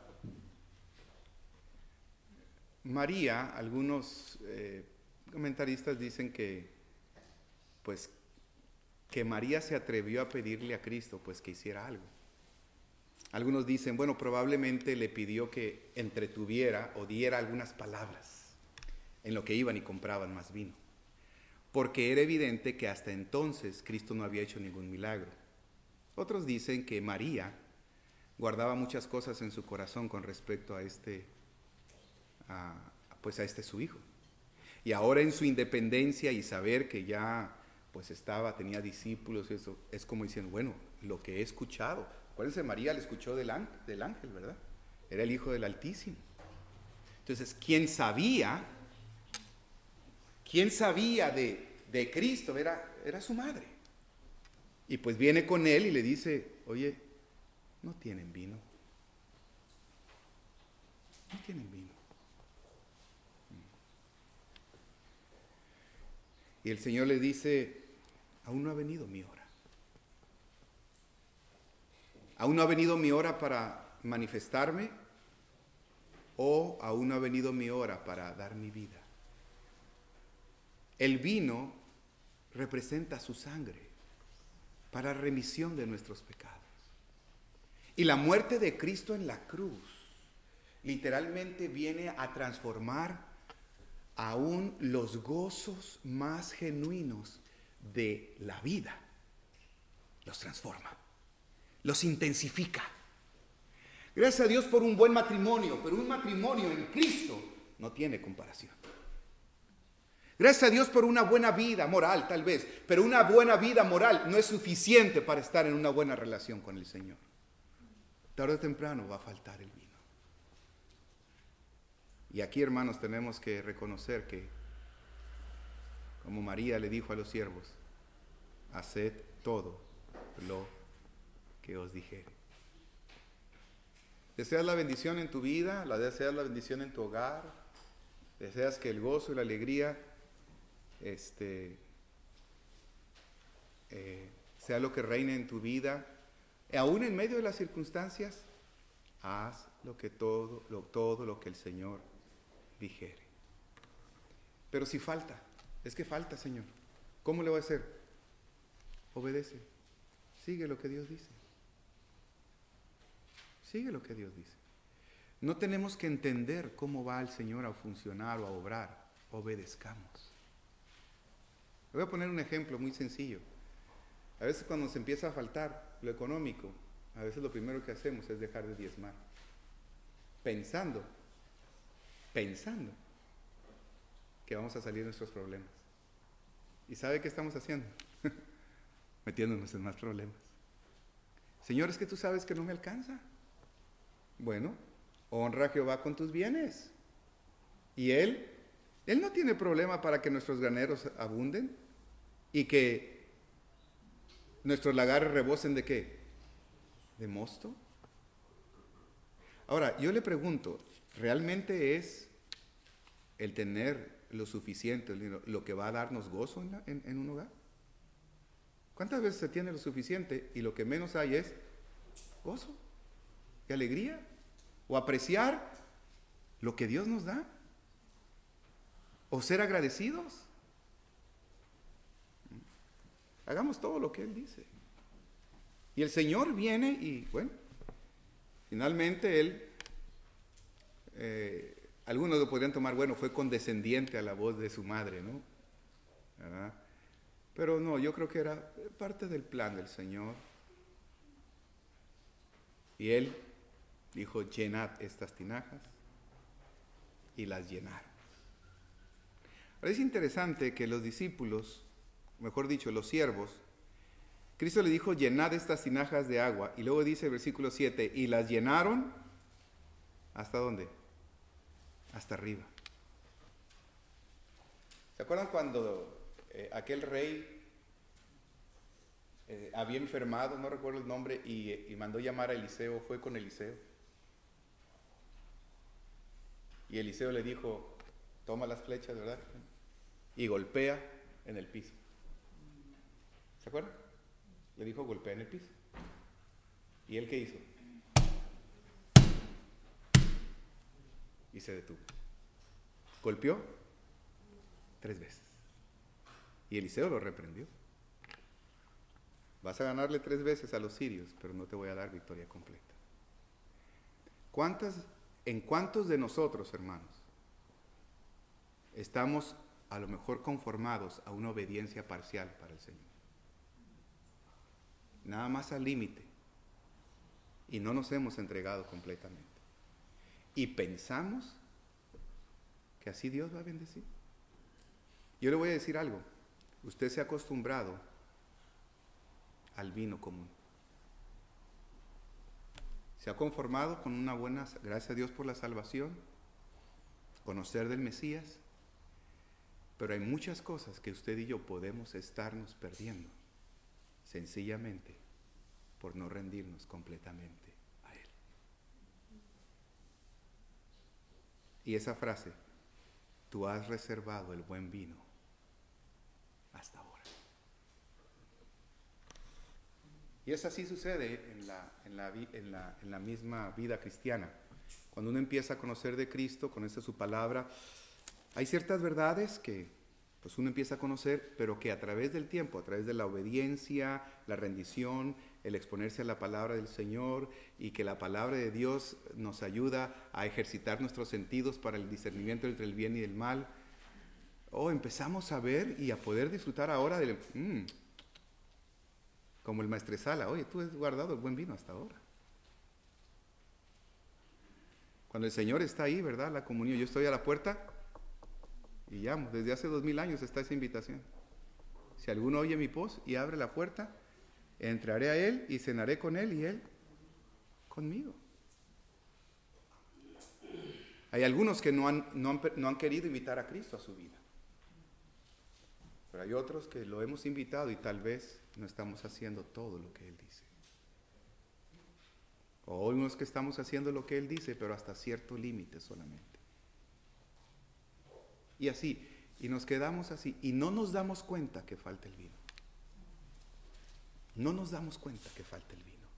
María, algunos eh, comentaristas dicen que, pues, que María se atrevió a pedirle a Cristo, pues, que hiciera algo. Algunos dicen, bueno, probablemente le pidió que entretuviera o diera algunas palabras en lo que iban y compraban más vino, porque era evidente que hasta entonces Cristo no había hecho ningún milagro. Otros dicen que María guardaba muchas cosas en su corazón con respecto a este, a, pues a este su hijo. Y ahora en su independencia y saber que ya pues estaba, tenía discípulos y eso, es como diciendo, bueno, lo que he escuchado. Acuérdense, María le escuchó del ángel, del ángel, ¿verdad? Era el Hijo del Altísimo. Entonces, quien sabía, quien sabía de, de Cristo era, era su madre. Y pues viene con él y le dice, oye, no tienen vino. No tienen vino. Y el Señor le dice, aún no ha venido mi hora. Aún no ha venido mi hora para manifestarme, o aún no ha venido mi hora para dar mi vida. El vino representa su sangre para remisión de nuestros pecados. Y la muerte de Cristo en la cruz literalmente viene a transformar aún los gozos más genuinos de la vida. Los transforma, los intensifica. Gracias a Dios por un buen matrimonio, pero un matrimonio en Cristo no tiene comparación. Gracias a Dios por una buena vida moral, tal vez, pero una buena vida moral no es suficiente para estar en una buena relación con el Señor. Tarde o temprano va a faltar el vino. Y aquí, hermanos, tenemos que reconocer que, como María le dijo a los siervos, haced todo lo que os dijere. ¿Deseas la bendición en tu vida? ¿La deseas la bendición en tu hogar? ¿Deseas que el gozo y la alegría este, eh, sea lo que reine en tu vida? Aún en medio de las circunstancias, haz lo que todo, lo, todo lo que el Señor dijere. Pero si falta, es que falta, Señor, ¿cómo le voy a hacer? Obedece, sigue lo que Dios dice. Sigue lo que Dios dice. No tenemos que entender cómo va el Señor a funcionar o a obrar. Obedezcamos. Le voy a poner un ejemplo muy sencillo. A veces cuando nos empieza a faltar lo económico, a veces lo primero que hacemos es dejar de diezmar. Pensando, pensando que vamos a salir de nuestros problemas. ¿Y sabe qué estamos haciendo? Metiéndonos en más problemas. Señor, es que tú sabes que no me alcanza. Bueno, honra a Jehová con tus bienes. Y Él, Él no tiene problema para que nuestros graneros abunden y que nuestros lagares rebosen de ¿qué? ¿De mosto? Ahora, yo le pregunto, ¿realmente es el tener lo suficiente lo que va a darnos gozo en, la, en, en un hogar? ¿Cuántas veces se tiene lo suficiente y lo que menos hay es gozo y alegría? ¿O apreciar lo que Dios nos da? ¿O ser agradecidos? Hagamos todo lo que Él dice. Y el Señor viene y, bueno, finalmente Él, eh, algunos lo podrían tomar, bueno, fue condescendiente a la voz de su madre, ¿no? ¿Verdad? Pero no, yo creo que era parte del plan del Señor. Y Él dijo, llenad estas tinajas, y las llenaron. Ahora es interesante que los discípulos, mejor dicho, los siervos, Cristo le dijo, llenad estas tinajas de agua, y luego dice el versículo siete, y las llenaron, ¿hasta dónde? Hasta arriba. ¿Se acuerdan cuando eh, aquel rey eh, había enfermado, no recuerdo el nombre, y, y mandó llamar a Eliseo? Fue con Eliseo. Y Eliseo le dijo, toma las flechas, ¿verdad? Y golpea en el piso. ¿Se acuerdan? Le dijo, golpea en el piso. ¿Y él qué hizo? Y se detuvo. Golpeó tres veces. Y Eliseo lo reprendió. Vas a ganarle tres veces a los sirios, pero no te voy a dar victoria completa. ¿Cuántas, en cuántos de nosotros, hermanos, estamos a lo mejor conformados a una obediencia parcial para el Señor? Nada más al límite. Y no nos hemos entregado completamente. Y pensamos que así Dios va a bendecir. Yo le voy a decir algo. Usted se ha acostumbrado al vino común. Se ha conformado con una buena, gracias a Dios por la salvación, conocer del Mesías, pero hay muchas cosas que usted y yo podemos estarnos perdiendo, sencillamente por no rendirnos completamente a Él. Y esa frase, tú has reservado el buen vino hasta ahora. Y eso así sucede en la, en la, en la, en la misma vida cristiana. Cuando uno empieza a conocer de Cristo, conoce su palabra, hay ciertas verdades que pues uno empieza a conocer, pero que a través del tiempo, a través de la obediencia, la rendición, el exponerse a la palabra del Señor y que la palabra de Dios nos ayuda a ejercitar nuestros sentidos para el discernimiento entre el bien y el mal, oh, empezamos a ver y a poder disfrutar ahora del... Mmm, como el maestresala, oye, tú has guardado el buen vino hasta ahora. Cuando el Señor está ahí, ¿verdad? La comunión, yo estoy a la puerta y llamo. Desde hace dos mil años está esa invitación. Si alguno oye mi voz y abre la puerta, entraré a Él y cenaré con Él y Él conmigo. Hay algunos que no han, no han, no han querido invitar a Cristo a su vida. Pero hay otros que lo hemos invitado y tal vez no estamos haciendo todo lo que Él dice. O unos que estamos haciendo lo que Él dice, pero hasta cierto límite solamente. Y así, y nos quedamos así, y no nos damos cuenta que falta el vino. No nos damos cuenta que falta el vino.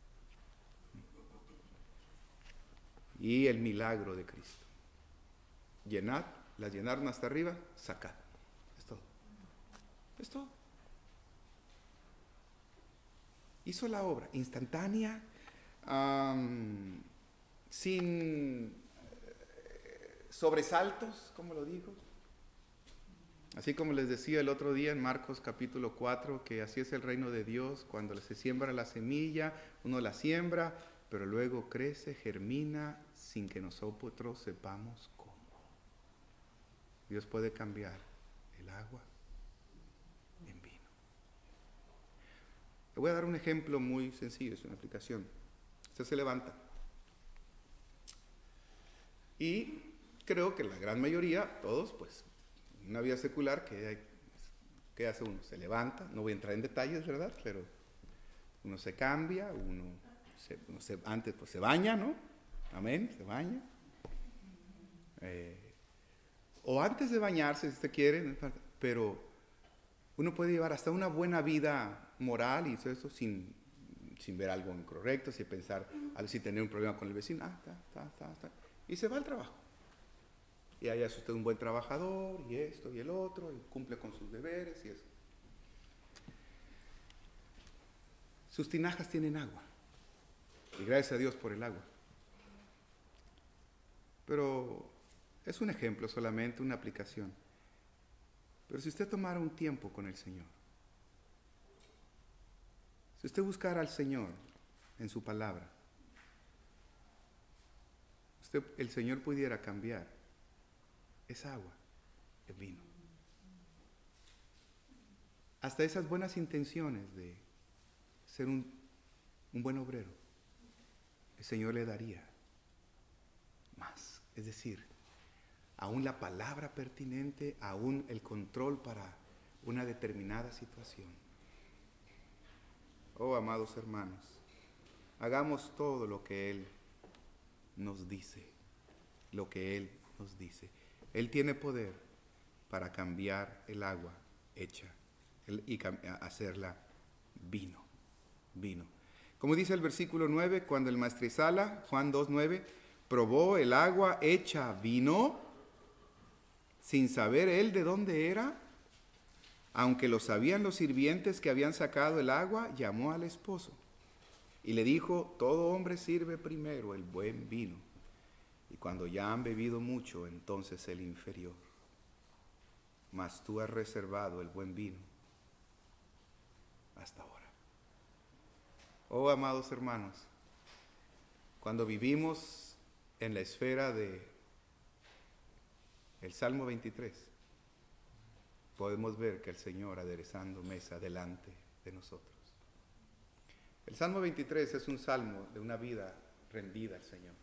Y el milagro de Cristo. Llenad, la llenaron hasta arriba, sacad. Es todo. Es todo. Hizo la obra instantánea, um, sin eh, sobresaltos, como lo digo. Así como les decía el otro día en Marcos capítulo cuatro, que así es el reino de Dios, cuando se siembra la semilla, uno la siembra, pero luego crece, germina, sin que nosotros sepamos cómo. Dios puede cambiar el agua en vino. Le voy a dar un ejemplo muy sencillo, es una aplicación. Usted se levanta. Y creo que la gran mayoría, todos, pues, en una vida secular, ¿qué, ¿qué hace uno? Se levanta, no voy a entrar en detalles, ¿verdad? Pero uno se cambia, uno, se, uno se, antes pues se baña, ¿no? Amén, se baña. Eh, o antes de bañarse, si usted quiere, pero uno puede llevar hasta una buena vida moral y todo eso sin, sin ver algo incorrecto, sin pensar, sin tener un problema con el vecino, ah, ta, ta, ta, ta, y se va al trabajo. Y allá es usted un buen trabajador, y esto y el otro, y cumple con sus deberes y eso. Sus tinajas tienen agua, y gracias a Dios por el agua. Pero es un ejemplo solamente, una aplicación. Pero si usted tomara un tiempo con el Señor, si usted buscara al Señor en su palabra, usted, el Señor pudiera cambiar esa agua en vino. Hasta esas buenas intenciones de ser un, un buen obrero, el Señor le daría más. Es decir, aún la palabra pertinente, aún el control para una determinada situación. Oh, amados hermanos, hagamos todo lo que Él nos dice, lo que Él nos dice. Él tiene poder para cambiar el agua hecha y hacerla vino, vino. Como dice el versículo nueve, cuando el maestresala, Juan dos nueve, probó el agua hecha vino, sin saber él de dónde era, aunque lo sabían los sirvientes que habían sacado el agua, llamó al esposo y le dijo, todo hombre sirve primero el buen vino, y cuando ya han bebido mucho, entonces el inferior. Mas tú has reservado el buen vino hasta ahora. Oh, amados hermanos, cuando vivimos en la esfera de el Salmo veintitrés, podemos ver que el Señor aderezando mesa delante de nosotros. El Salmo veintitrés es un salmo de una vida rendida al Señor.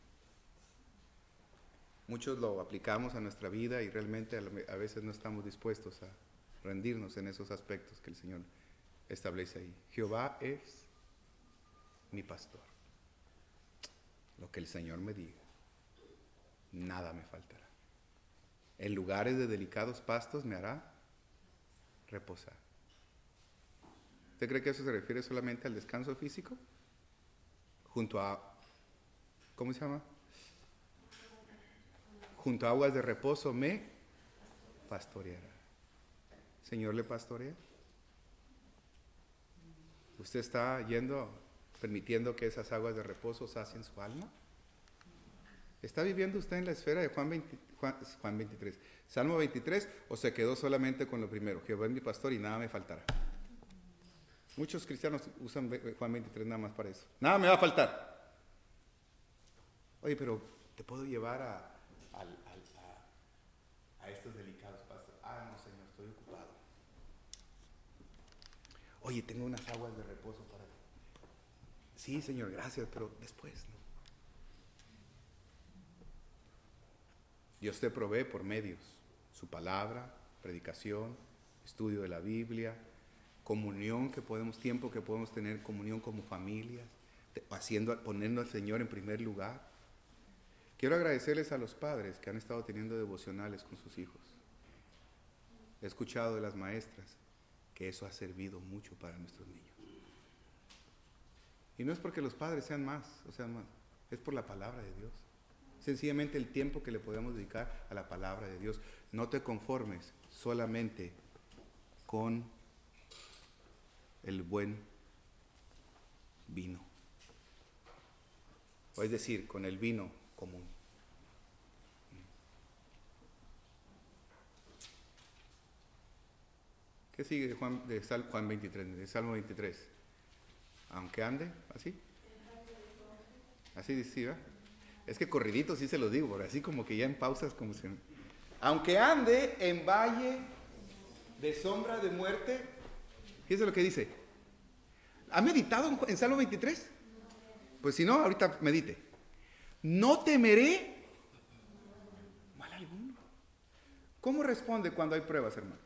Muchos lo aplicamos a nuestra vida y realmente a veces no estamos dispuestos a rendirnos en esos aspectos que el Señor establece ahí. Jehová es mi pastor. Lo que el Señor me diga, nada me faltará. En lugares de delicados pastos me hará reposar. ¿Usted cree que eso se refiere solamente al descanso físico? Junto a, ¿cómo se llama? Junto a aguas de reposo me pastoreará. ¿Señor le pastorea? ¿Usted está yendo, permitiendo que esas aguas de reposo sacien su alma? ¿Está viviendo usted en la esfera de Juan, veinte, Juan, Juan veintitrés, Salmo veintitrés, o se quedó solamente con lo primero? Jehová es mi pastor y nada me faltará. Muchos cristianos usan Juan veintitrés nada más para eso. Nada me va a faltar. Oye, pero te puedo llevar a, a, a, a estos delicados pastos. Ah, no, Señor, estoy ocupado. Oye, tengo unas aguas de reposo para ti. Sí, Señor, gracias, pero después, ¿no? Dios te provee por medios, su palabra, predicación, estudio de la Biblia, comunión que podemos, tiempo que podemos tener, comunión como familias, haciendo, poniendo al Señor en primer lugar. Quiero agradecerles a los padres que han estado teniendo devocionales con sus hijos. He escuchado de las maestras que eso ha servido mucho para nuestros niños. Y no es porque los padres sean más, o sean más, es por la palabra de Dios. Sencillamente el tiempo que le podemos dedicar a la palabra de Dios. No te conformes solamente con el buen vino, o es decir, con el vino común. ¿Qué sigue de Juan, de Sal, Juan veintitrés, de Salmo veintitrés? Aunque ande, así. Así dice, ¿va? Es que corridito sí se los digo, pero así como que ya en pausas como se... Aunque ande en valle de sombra de muerte, fíjese lo que dice. ¿Ha meditado en, en Salmo veintitrés? Pues si no, ahorita medite. No temeré mal alguno. ¿Cómo responde cuando hay pruebas, hermano?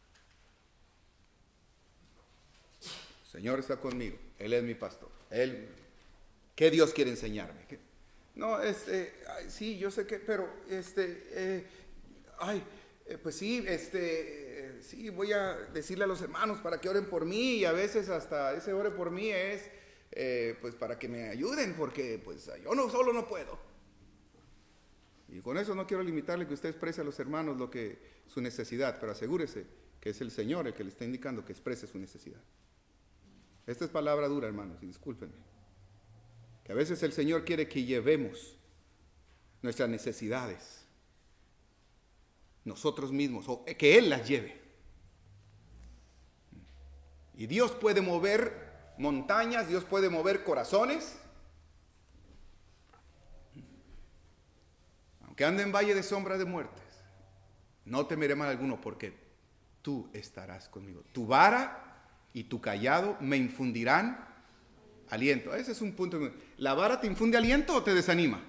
El Señor está conmigo, Él es mi pastor. Él, ¿qué Dios quiere enseñarme? ¿Qué? No, este, ay, sí, yo sé que, pero, este, eh, ay, eh, pues sí, este, eh, sí, voy a decirle a los hermanos para que oren por mí, y a veces hasta ese ore por mí es, eh, pues para que me ayuden, porque, pues, yo no, solo no puedo. Y con eso no quiero limitarle que usted exprese a los hermanos lo que, su necesidad, pero asegúrese que es el Señor el que le está indicando que exprese su necesidad. Esta es palabra dura, hermanos, y discúlpenme. Que a veces el Señor quiere que llevemos nuestras necesidades nosotros mismos, o que Él las lleve. Y Dios puede mover montañas, Dios puede mover corazones. Aunque ande en valle de sombra de muertes, no temeré mal alguno, porque tú estarás conmigo. Tu vara y tu cayado me infundirán aliento. Ese es un punto. ¿La vara te infunde aliento o te desanima?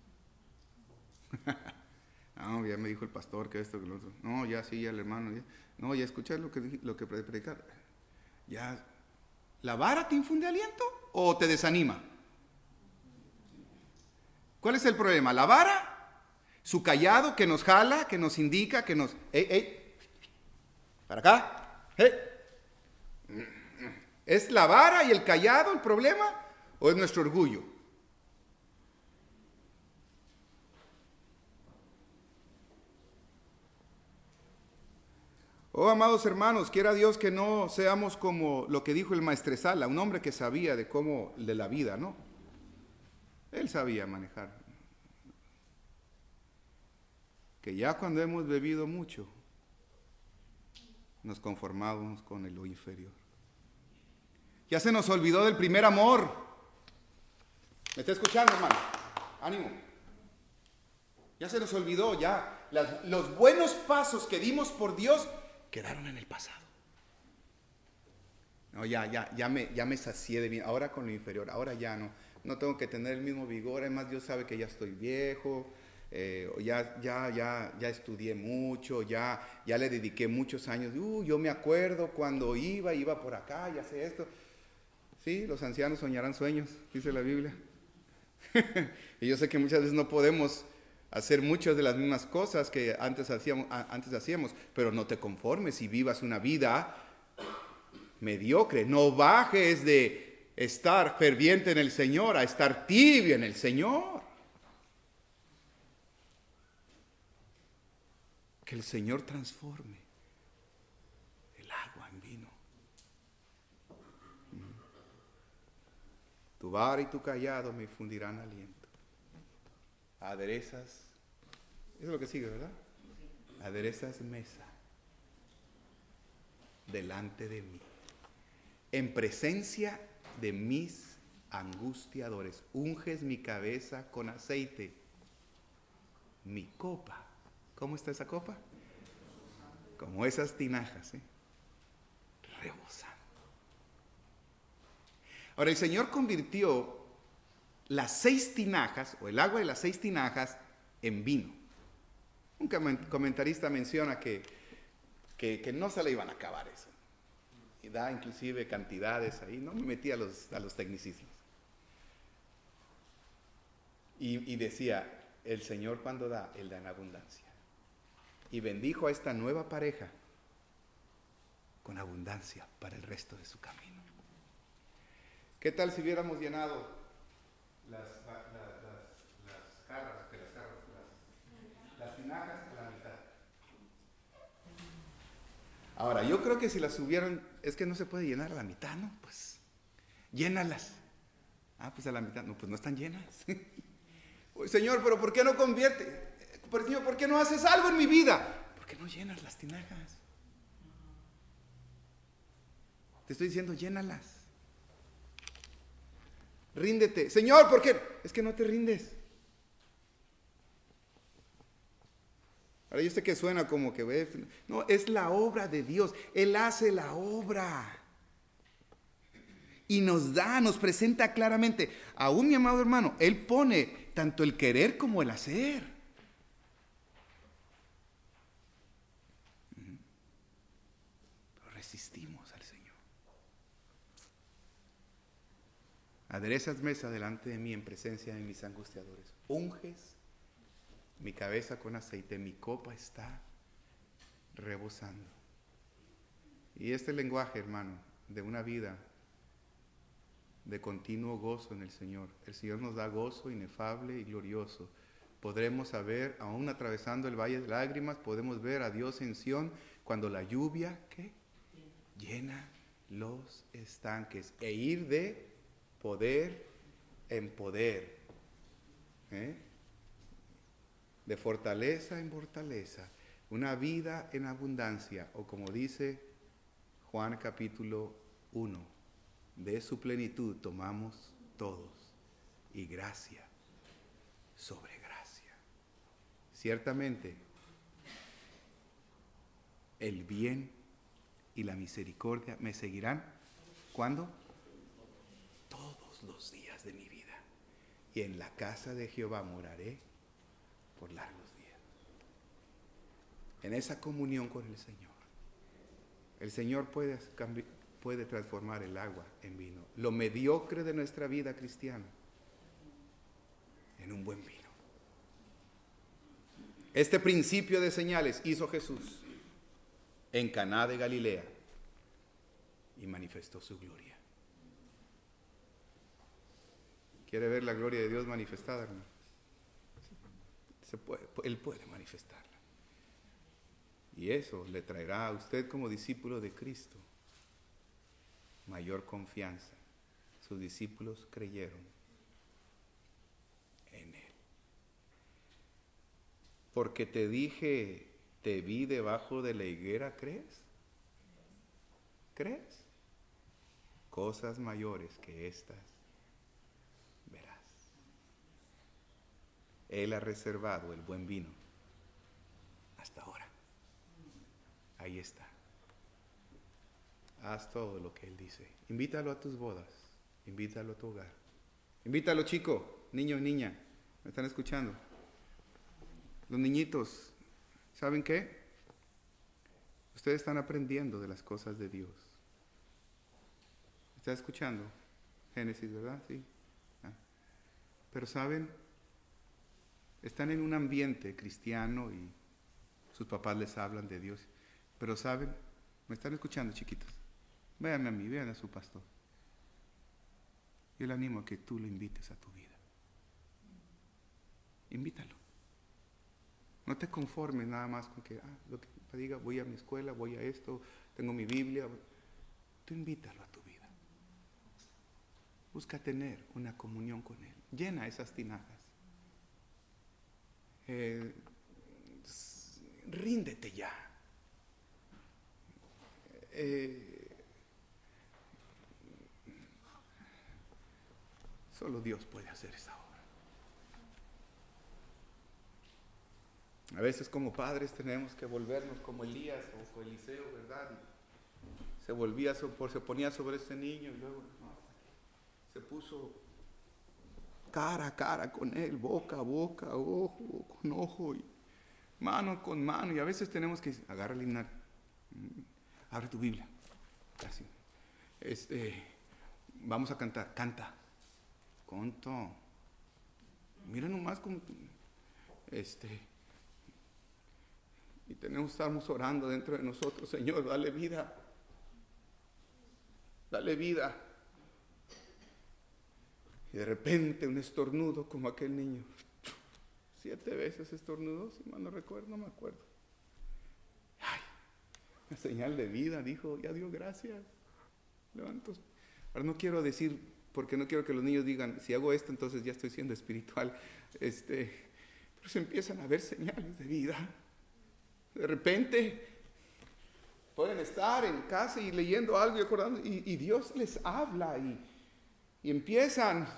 No, ya me dijo el pastor que esto, que lo otro. No, ya sí, ya el hermano. Ya. No, ya escuché lo que, lo que predicar. Ya. ¿La vara te infunde aliento o te desanima? ¿Cuál es el problema? ¿La vara? ¿Su cayado que nos jala, que nos indica, que nos... ¡Ey, ey! ¿Para acá? ¡Hey! ¿Es la vara y el cayado el problema o es nuestro orgullo? Oh, amados hermanos, quiera Dios que no seamos como lo que dijo el maestresala, un hombre que sabía de cómo, de la vida, ¿no? Él sabía manejar. Que ya cuando hemos bebido mucho, nos conformamos con lo inferior. Ya se nos olvidó del primer amor. ¿Me está escuchando, hermano? Ánimo. Ya se nos olvidó, ya. Las, los buenos pasos que dimos por Dios, quedaron en el pasado. No, ya, ya, ya me, ya me sacié de bien. Ahora con lo inferior, ahora ya no. No tengo que tener el mismo vigor. Además, Dios sabe que ya estoy viejo. Eh, ya, ya, ya, ya estudié mucho. Ya, ya le dediqué muchos años. Uh, yo me acuerdo cuando iba, iba por acá, ya sé esto. Sí, los ancianos soñarán sueños, dice la Biblia. Y yo sé que muchas veces no podemos hacer muchas de las mismas cosas que antes hacíamos, antes hacíamos, pero no te conformes y vivas una vida mediocre. No bajes de estar ferviente en el Señor a estar tibio en el Señor. Que el Señor transforme el agua en vino. Tu vara y tu callado me infundirán aliento. Aderezas, eso es lo que sigue, ¿verdad? Aderezas mesa delante de mí, en presencia de mis angustiadores. Unges mi cabeza con aceite, mi copa. ¿Cómo está esa copa? Como esas tinajas, ¿eh? Rebosando. Ahora, el Señor convirtió las seis tinajas, o el agua de las seis tinajas, en vino. Un comentarista menciona que, que, que no se le iban a acabar eso. Y da inclusive cantidades ahí. No me metí a los, a los tecnicismos. Y, y decía, el Señor cuando da, Él da en abundancia. Y bendijo a esta nueva pareja con abundancia para el resto de su camino. ¿Qué tal si hubiéramos llenado las, las, las, las jarras, que las, jarras las, las tinajas a la mitad? Ahora, yo creo que si las subieran, es que no se puede llenar a la mitad, ¿no? Pues, llénalas. Ah, pues a la mitad, no, pues no están llenas. Oye, Señor, pero ¿por qué no convierte? Señor, ¿por qué no haces algo en mi vida? ¿Por qué no llenas las tinajas? Te estoy diciendo, llénalas. Ríndete. Señor, ¿por qué? Es que no te rindes. Ahora yo sé que suena como que ve, no, es la obra de Dios. Él hace la obra. Y nos da, nos presenta claramente. Aún mi amado hermano, Él pone tanto el querer como el hacer. Pero resistimos al Señor. Aderezas mesa delante de mí en presencia de mis angustiadores. Unges mi cabeza con aceite, mi copa está rebosando. Y este lenguaje, hermano, de una vida de continuo gozo en el Señor. El Señor nos da gozo inefable y glorioso. Podremos saber, aún atravesando el valle de lágrimas, podemos ver a Dios en Sión cuando la lluvia, ¿qué? Llena los estanques. E ir de poder en poder. ¿Eh? De fortaleza en fortaleza, una vida en abundancia, o como dice Juan capítulo uno, de su plenitud tomamos todos, y gracia sobre gracia. Ciertamente, el bien y la misericordia me seguirán, ¿cuándo? Todos los días de mi vida, y en la casa de Jehová moraré por largos días. En esa comunión con el Señor, el Señor puede, cambi- puede transformar el agua en vino. Lo mediocre de nuestra vida cristiana en un buen vino. Este principio de señales hizo Jesús en Caná de Galilea y manifestó su gloria. ¿Quiere ver la gloria de Dios manifestada, hermano? Se puede, Él puede manifestarla. Y eso le traerá a usted como discípulo de Cristo mayor confianza. Sus discípulos creyeron en Él. Porque te dije, te vi debajo de la higuera, ¿crees? ¿Crees? Cosas mayores que estas verás. Él ha reservado el buen vino hasta ahora. Ahí está. haz todo lo que Él dice. Invítalo a tus bodas, invítalo a tu hogar. Invítalo, chico, niño y niña. ¿Me están escuchando? Los niñitos, ¿saben qué? Ustedes están aprendiendo de las cosas de Dios. ¿Está escuchando? Génesis, ¿verdad? Sí. Ah. Pero ¿saben? Están en un ambiente cristiano y sus papás les hablan de Dios. Pero ¿saben? ¿Me están escuchando, chiquitos? Véanme a mí, vean a su pastor. Yo le animo a que tú lo invites a tu vida. Invítalo. No te conformes nada más con que, ah, lo que te diga, voy a mi escuela, voy a esto, tengo mi Biblia. Tú invítalo a tu vida. Busca tener una comunión con Él. Llena esas tinajas. Eh, ríndete ya. Eh, solo Dios puede hacer esa obra. A veces como padres tenemos que volvernos como Elías o Eliseo, ¿verdad? Y se volvía, se ponía sobre este niño y luego no, se puso cara a cara con él, boca a boca, ojo con ojo, y mano con mano. Y a veces tenemos que agarra el himnario, abre tu Biblia, así. Este, vamos a cantar, canta, conto. Mira nomás como, este, y tenemos, estamos orando dentro de nosotros, Señor, dale vida, dale vida. Y de repente un estornudo como aquel niño. Siete veces estornudó, si mal no recuerdo, no me acuerdo. Ay, una señal de vida, dijo, ya dio gracias. Levanto. Ahora no quiero decir, porque no quiero que los niños digan, si hago esto, entonces ya estoy siendo espiritual. Este, pero se empiezan a ver señales de vida. De repente pueden estar en casa y leyendo algo y acordando, y, y Dios les habla y, y empiezan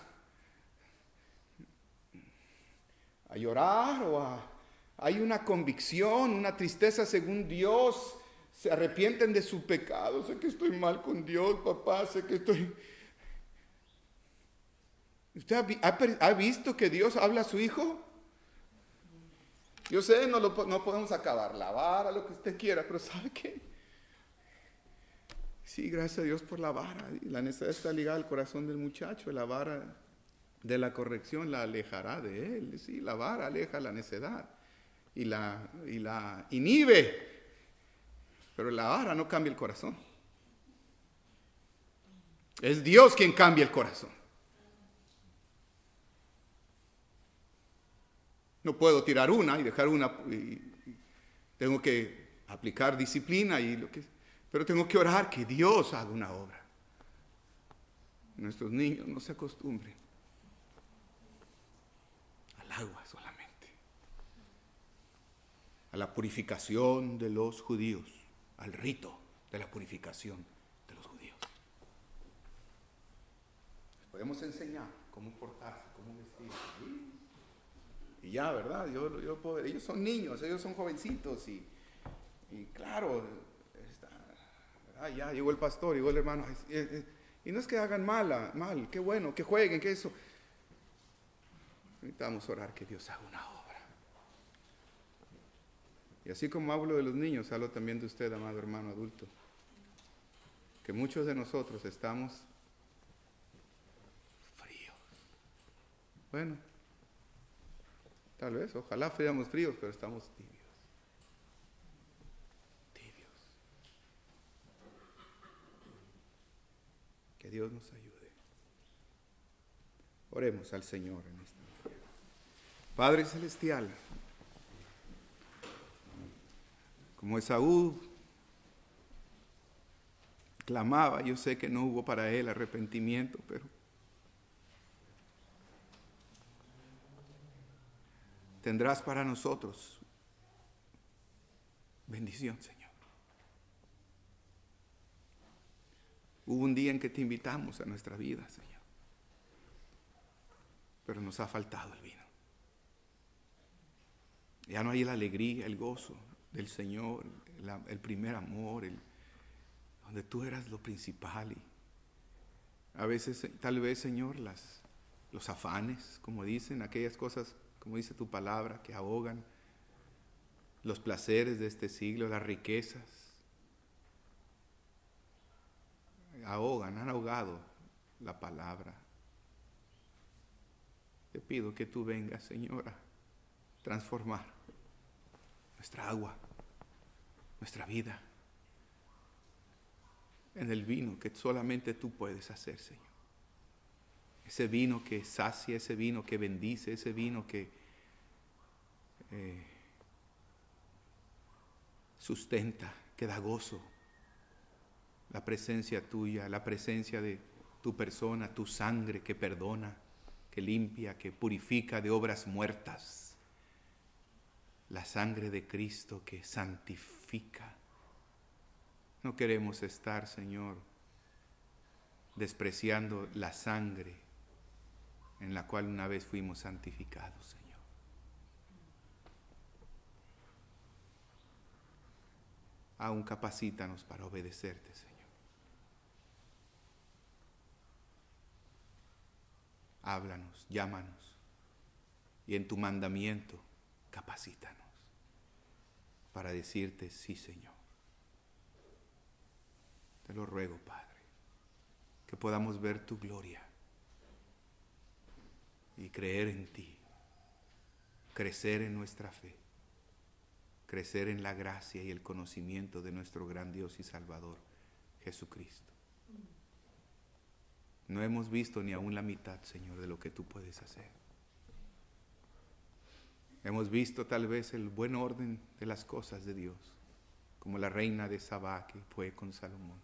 a llorar o a, hay una convicción, una tristeza según Dios, se arrepienten de su pecado. Sé que estoy mal con Dios, papá, sé que estoy... ¿Usted ha, ha, ha visto que Dios habla a su hijo? Yo sé, no, lo, no podemos acabar la vara, lo que usted quiera, pero ¿sabe qué? Sí, gracias a Dios por la vara. La necesidad está ligada al corazón del muchacho. La vara de la corrección la alejará de él. Sí, la vara aleja la necedad y la, y la inhibe. Pero la vara no cambia el corazón. Es Dios quien cambia el corazón. No puedo tirar una y dejar una. Y, y tengo que aplicar disciplina y lo que, pero tengo que orar que Dios haga una obra. Nuestros niños no se acostumbren al agua solamente, a la purificación de los judíos, al rito de la purificación de los judíos. Les podemos enseñar cómo portarse, cómo vestirse. Y ya, ¿verdad? Yo, yo puedo, ellos son niños, ellos son jovencitos y, y claro, está, ah, ya llegó el pastor, llegó el hermano. Y no es que hagan mala, mal, qué bueno, que jueguen, que eso. Necesitamos orar que Dios haga una obra. Y así como hablo de los niños, hablo también de usted, amado hermano adulto. Que muchos de nosotros estamos fríos. Bueno, tal vez, ojalá fuéramos fríos, pero estamos tibios. Tibios. Que Dios nos ayude. Oremos al Señor en esta mañana. Padre Celestial, como Esaú clamaba, yo sé que no hubo para él arrepentimiento, pero tendrás para nosotros bendición, Señor. Hubo un día en que te invitamos a nuestra vida, Señor, pero nos ha faltado el vino. Ya no hay la alegría, el gozo del Señor, la, el primer amor, el, donde tú eras lo principal. Y a veces, tal vez, Señor, las, los afanes, como dicen, aquellas cosas, como dice tu palabra, que ahogan, los placeres de este siglo, las riquezas, ahogan, han ahogado la palabra. Te pido que tú vengas, Señor, a transformar nuestra agua, nuestra vida, en el vino que solamente tú puedes hacer, Señor. Ese vino que sacia, ese vino que bendice, ese vino que eh, sustenta, que da gozo. La presencia tuya, la presencia de tu persona, tu sangre que perdona, que limpia, que purifica de obras muertas. La sangre de Cristo que santifica. No queremos estar, Señor, despreciando la sangre en la cual una vez fuimos santificados, Señor. Aún capacítanos para obedecerte, Señor. Háblanos, llámanos, y en tu mandamiento capacítanos para decirte sí, Señor. Te lo ruego, Padre, que podamos ver tu gloria y creer en ti, crecer en nuestra fe, crecer en la gracia y el conocimiento de nuestro gran Dios y Salvador, Jesucristo. No hemos visto ni aún la mitad, Señor, de lo que tú puedes hacer. Hemos visto tal vez el buen orden de las cosas de Dios, como la reina de Sabá que fue con Salomón.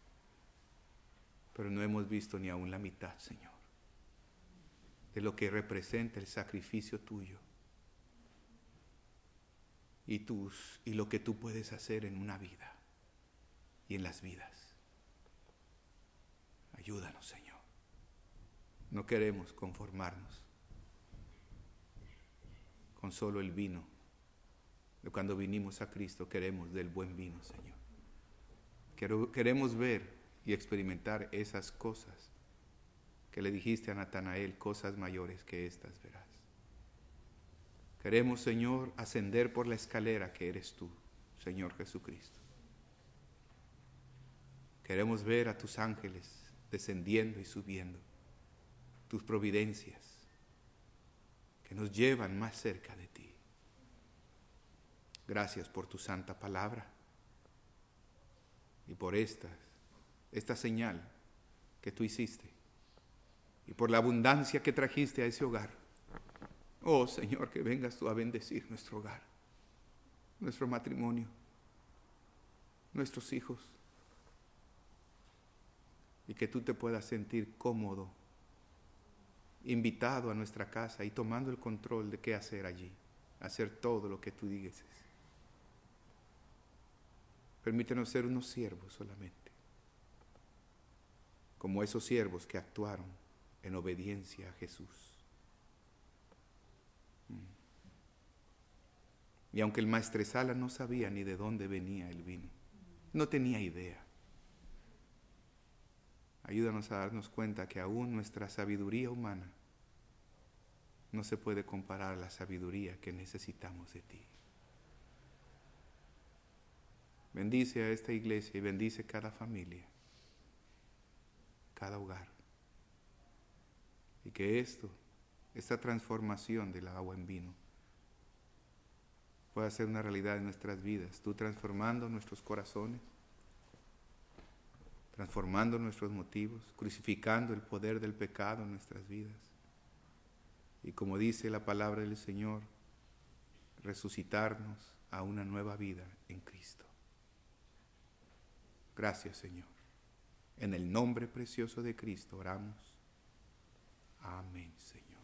Pero no hemos visto ni aún la mitad, Señor, de lo que representa el sacrificio tuyo y, tus, y lo que tú puedes hacer en una vida y en las vidas. Ayúdanos, Señor. No queremos conformarnos con solo el vino. De cuando vinimos a Cristo, queremos del buen vino, Señor. Queremos ver y experimentar esas cosas que le dijiste a Natanael, cosas mayores que estas verás. Queremos, Señor, ascender por la escalera que eres tú, Señor Jesucristo. Queremos ver a tus ángeles descendiendo y subiendo, tus providencias que nos llevan más cerca de ti. Gracias por tu santa palabra y por esta, esta señal que tú hiciste y por la abundancia que trajiste a ese hogar. Oh, Señor, que vengas tú a bendecir nuestro hogar, nuestro matrimonio, nuestros hijos, y que tú te puedas sentir cómodo, invitado a nuestra casa y tomando el control de qué hacer allí, hacer todo lo que tú dices. Permítenos ser unos siervos solamente, como esos siervos que actuaron en obediencia a Jesús. Y aunque el maestresala no sabía ni de dónde venía el vino, no tenía idea. Ayúdanos a darnos cuenta que aún nuestra sabiduría humana no se puede comparar a la sabiduría que necesitamos de ti. Bendice a esta iglesia y bendice cada familia, cada hogar. Y que esto, esta transformación del agua en vino, pueda ser una realidad en nuestras vidas. Tú transformando nuestros corazones, transformando nuestros motivos, crucificando el poder del pecado en nuestras vidas. Y como dice la palabra del Señor, resucitarnos a una nueva vida en Cristo. Gracias, Señor. En el nombre precioso de Cristo oramos. Amén, Señor.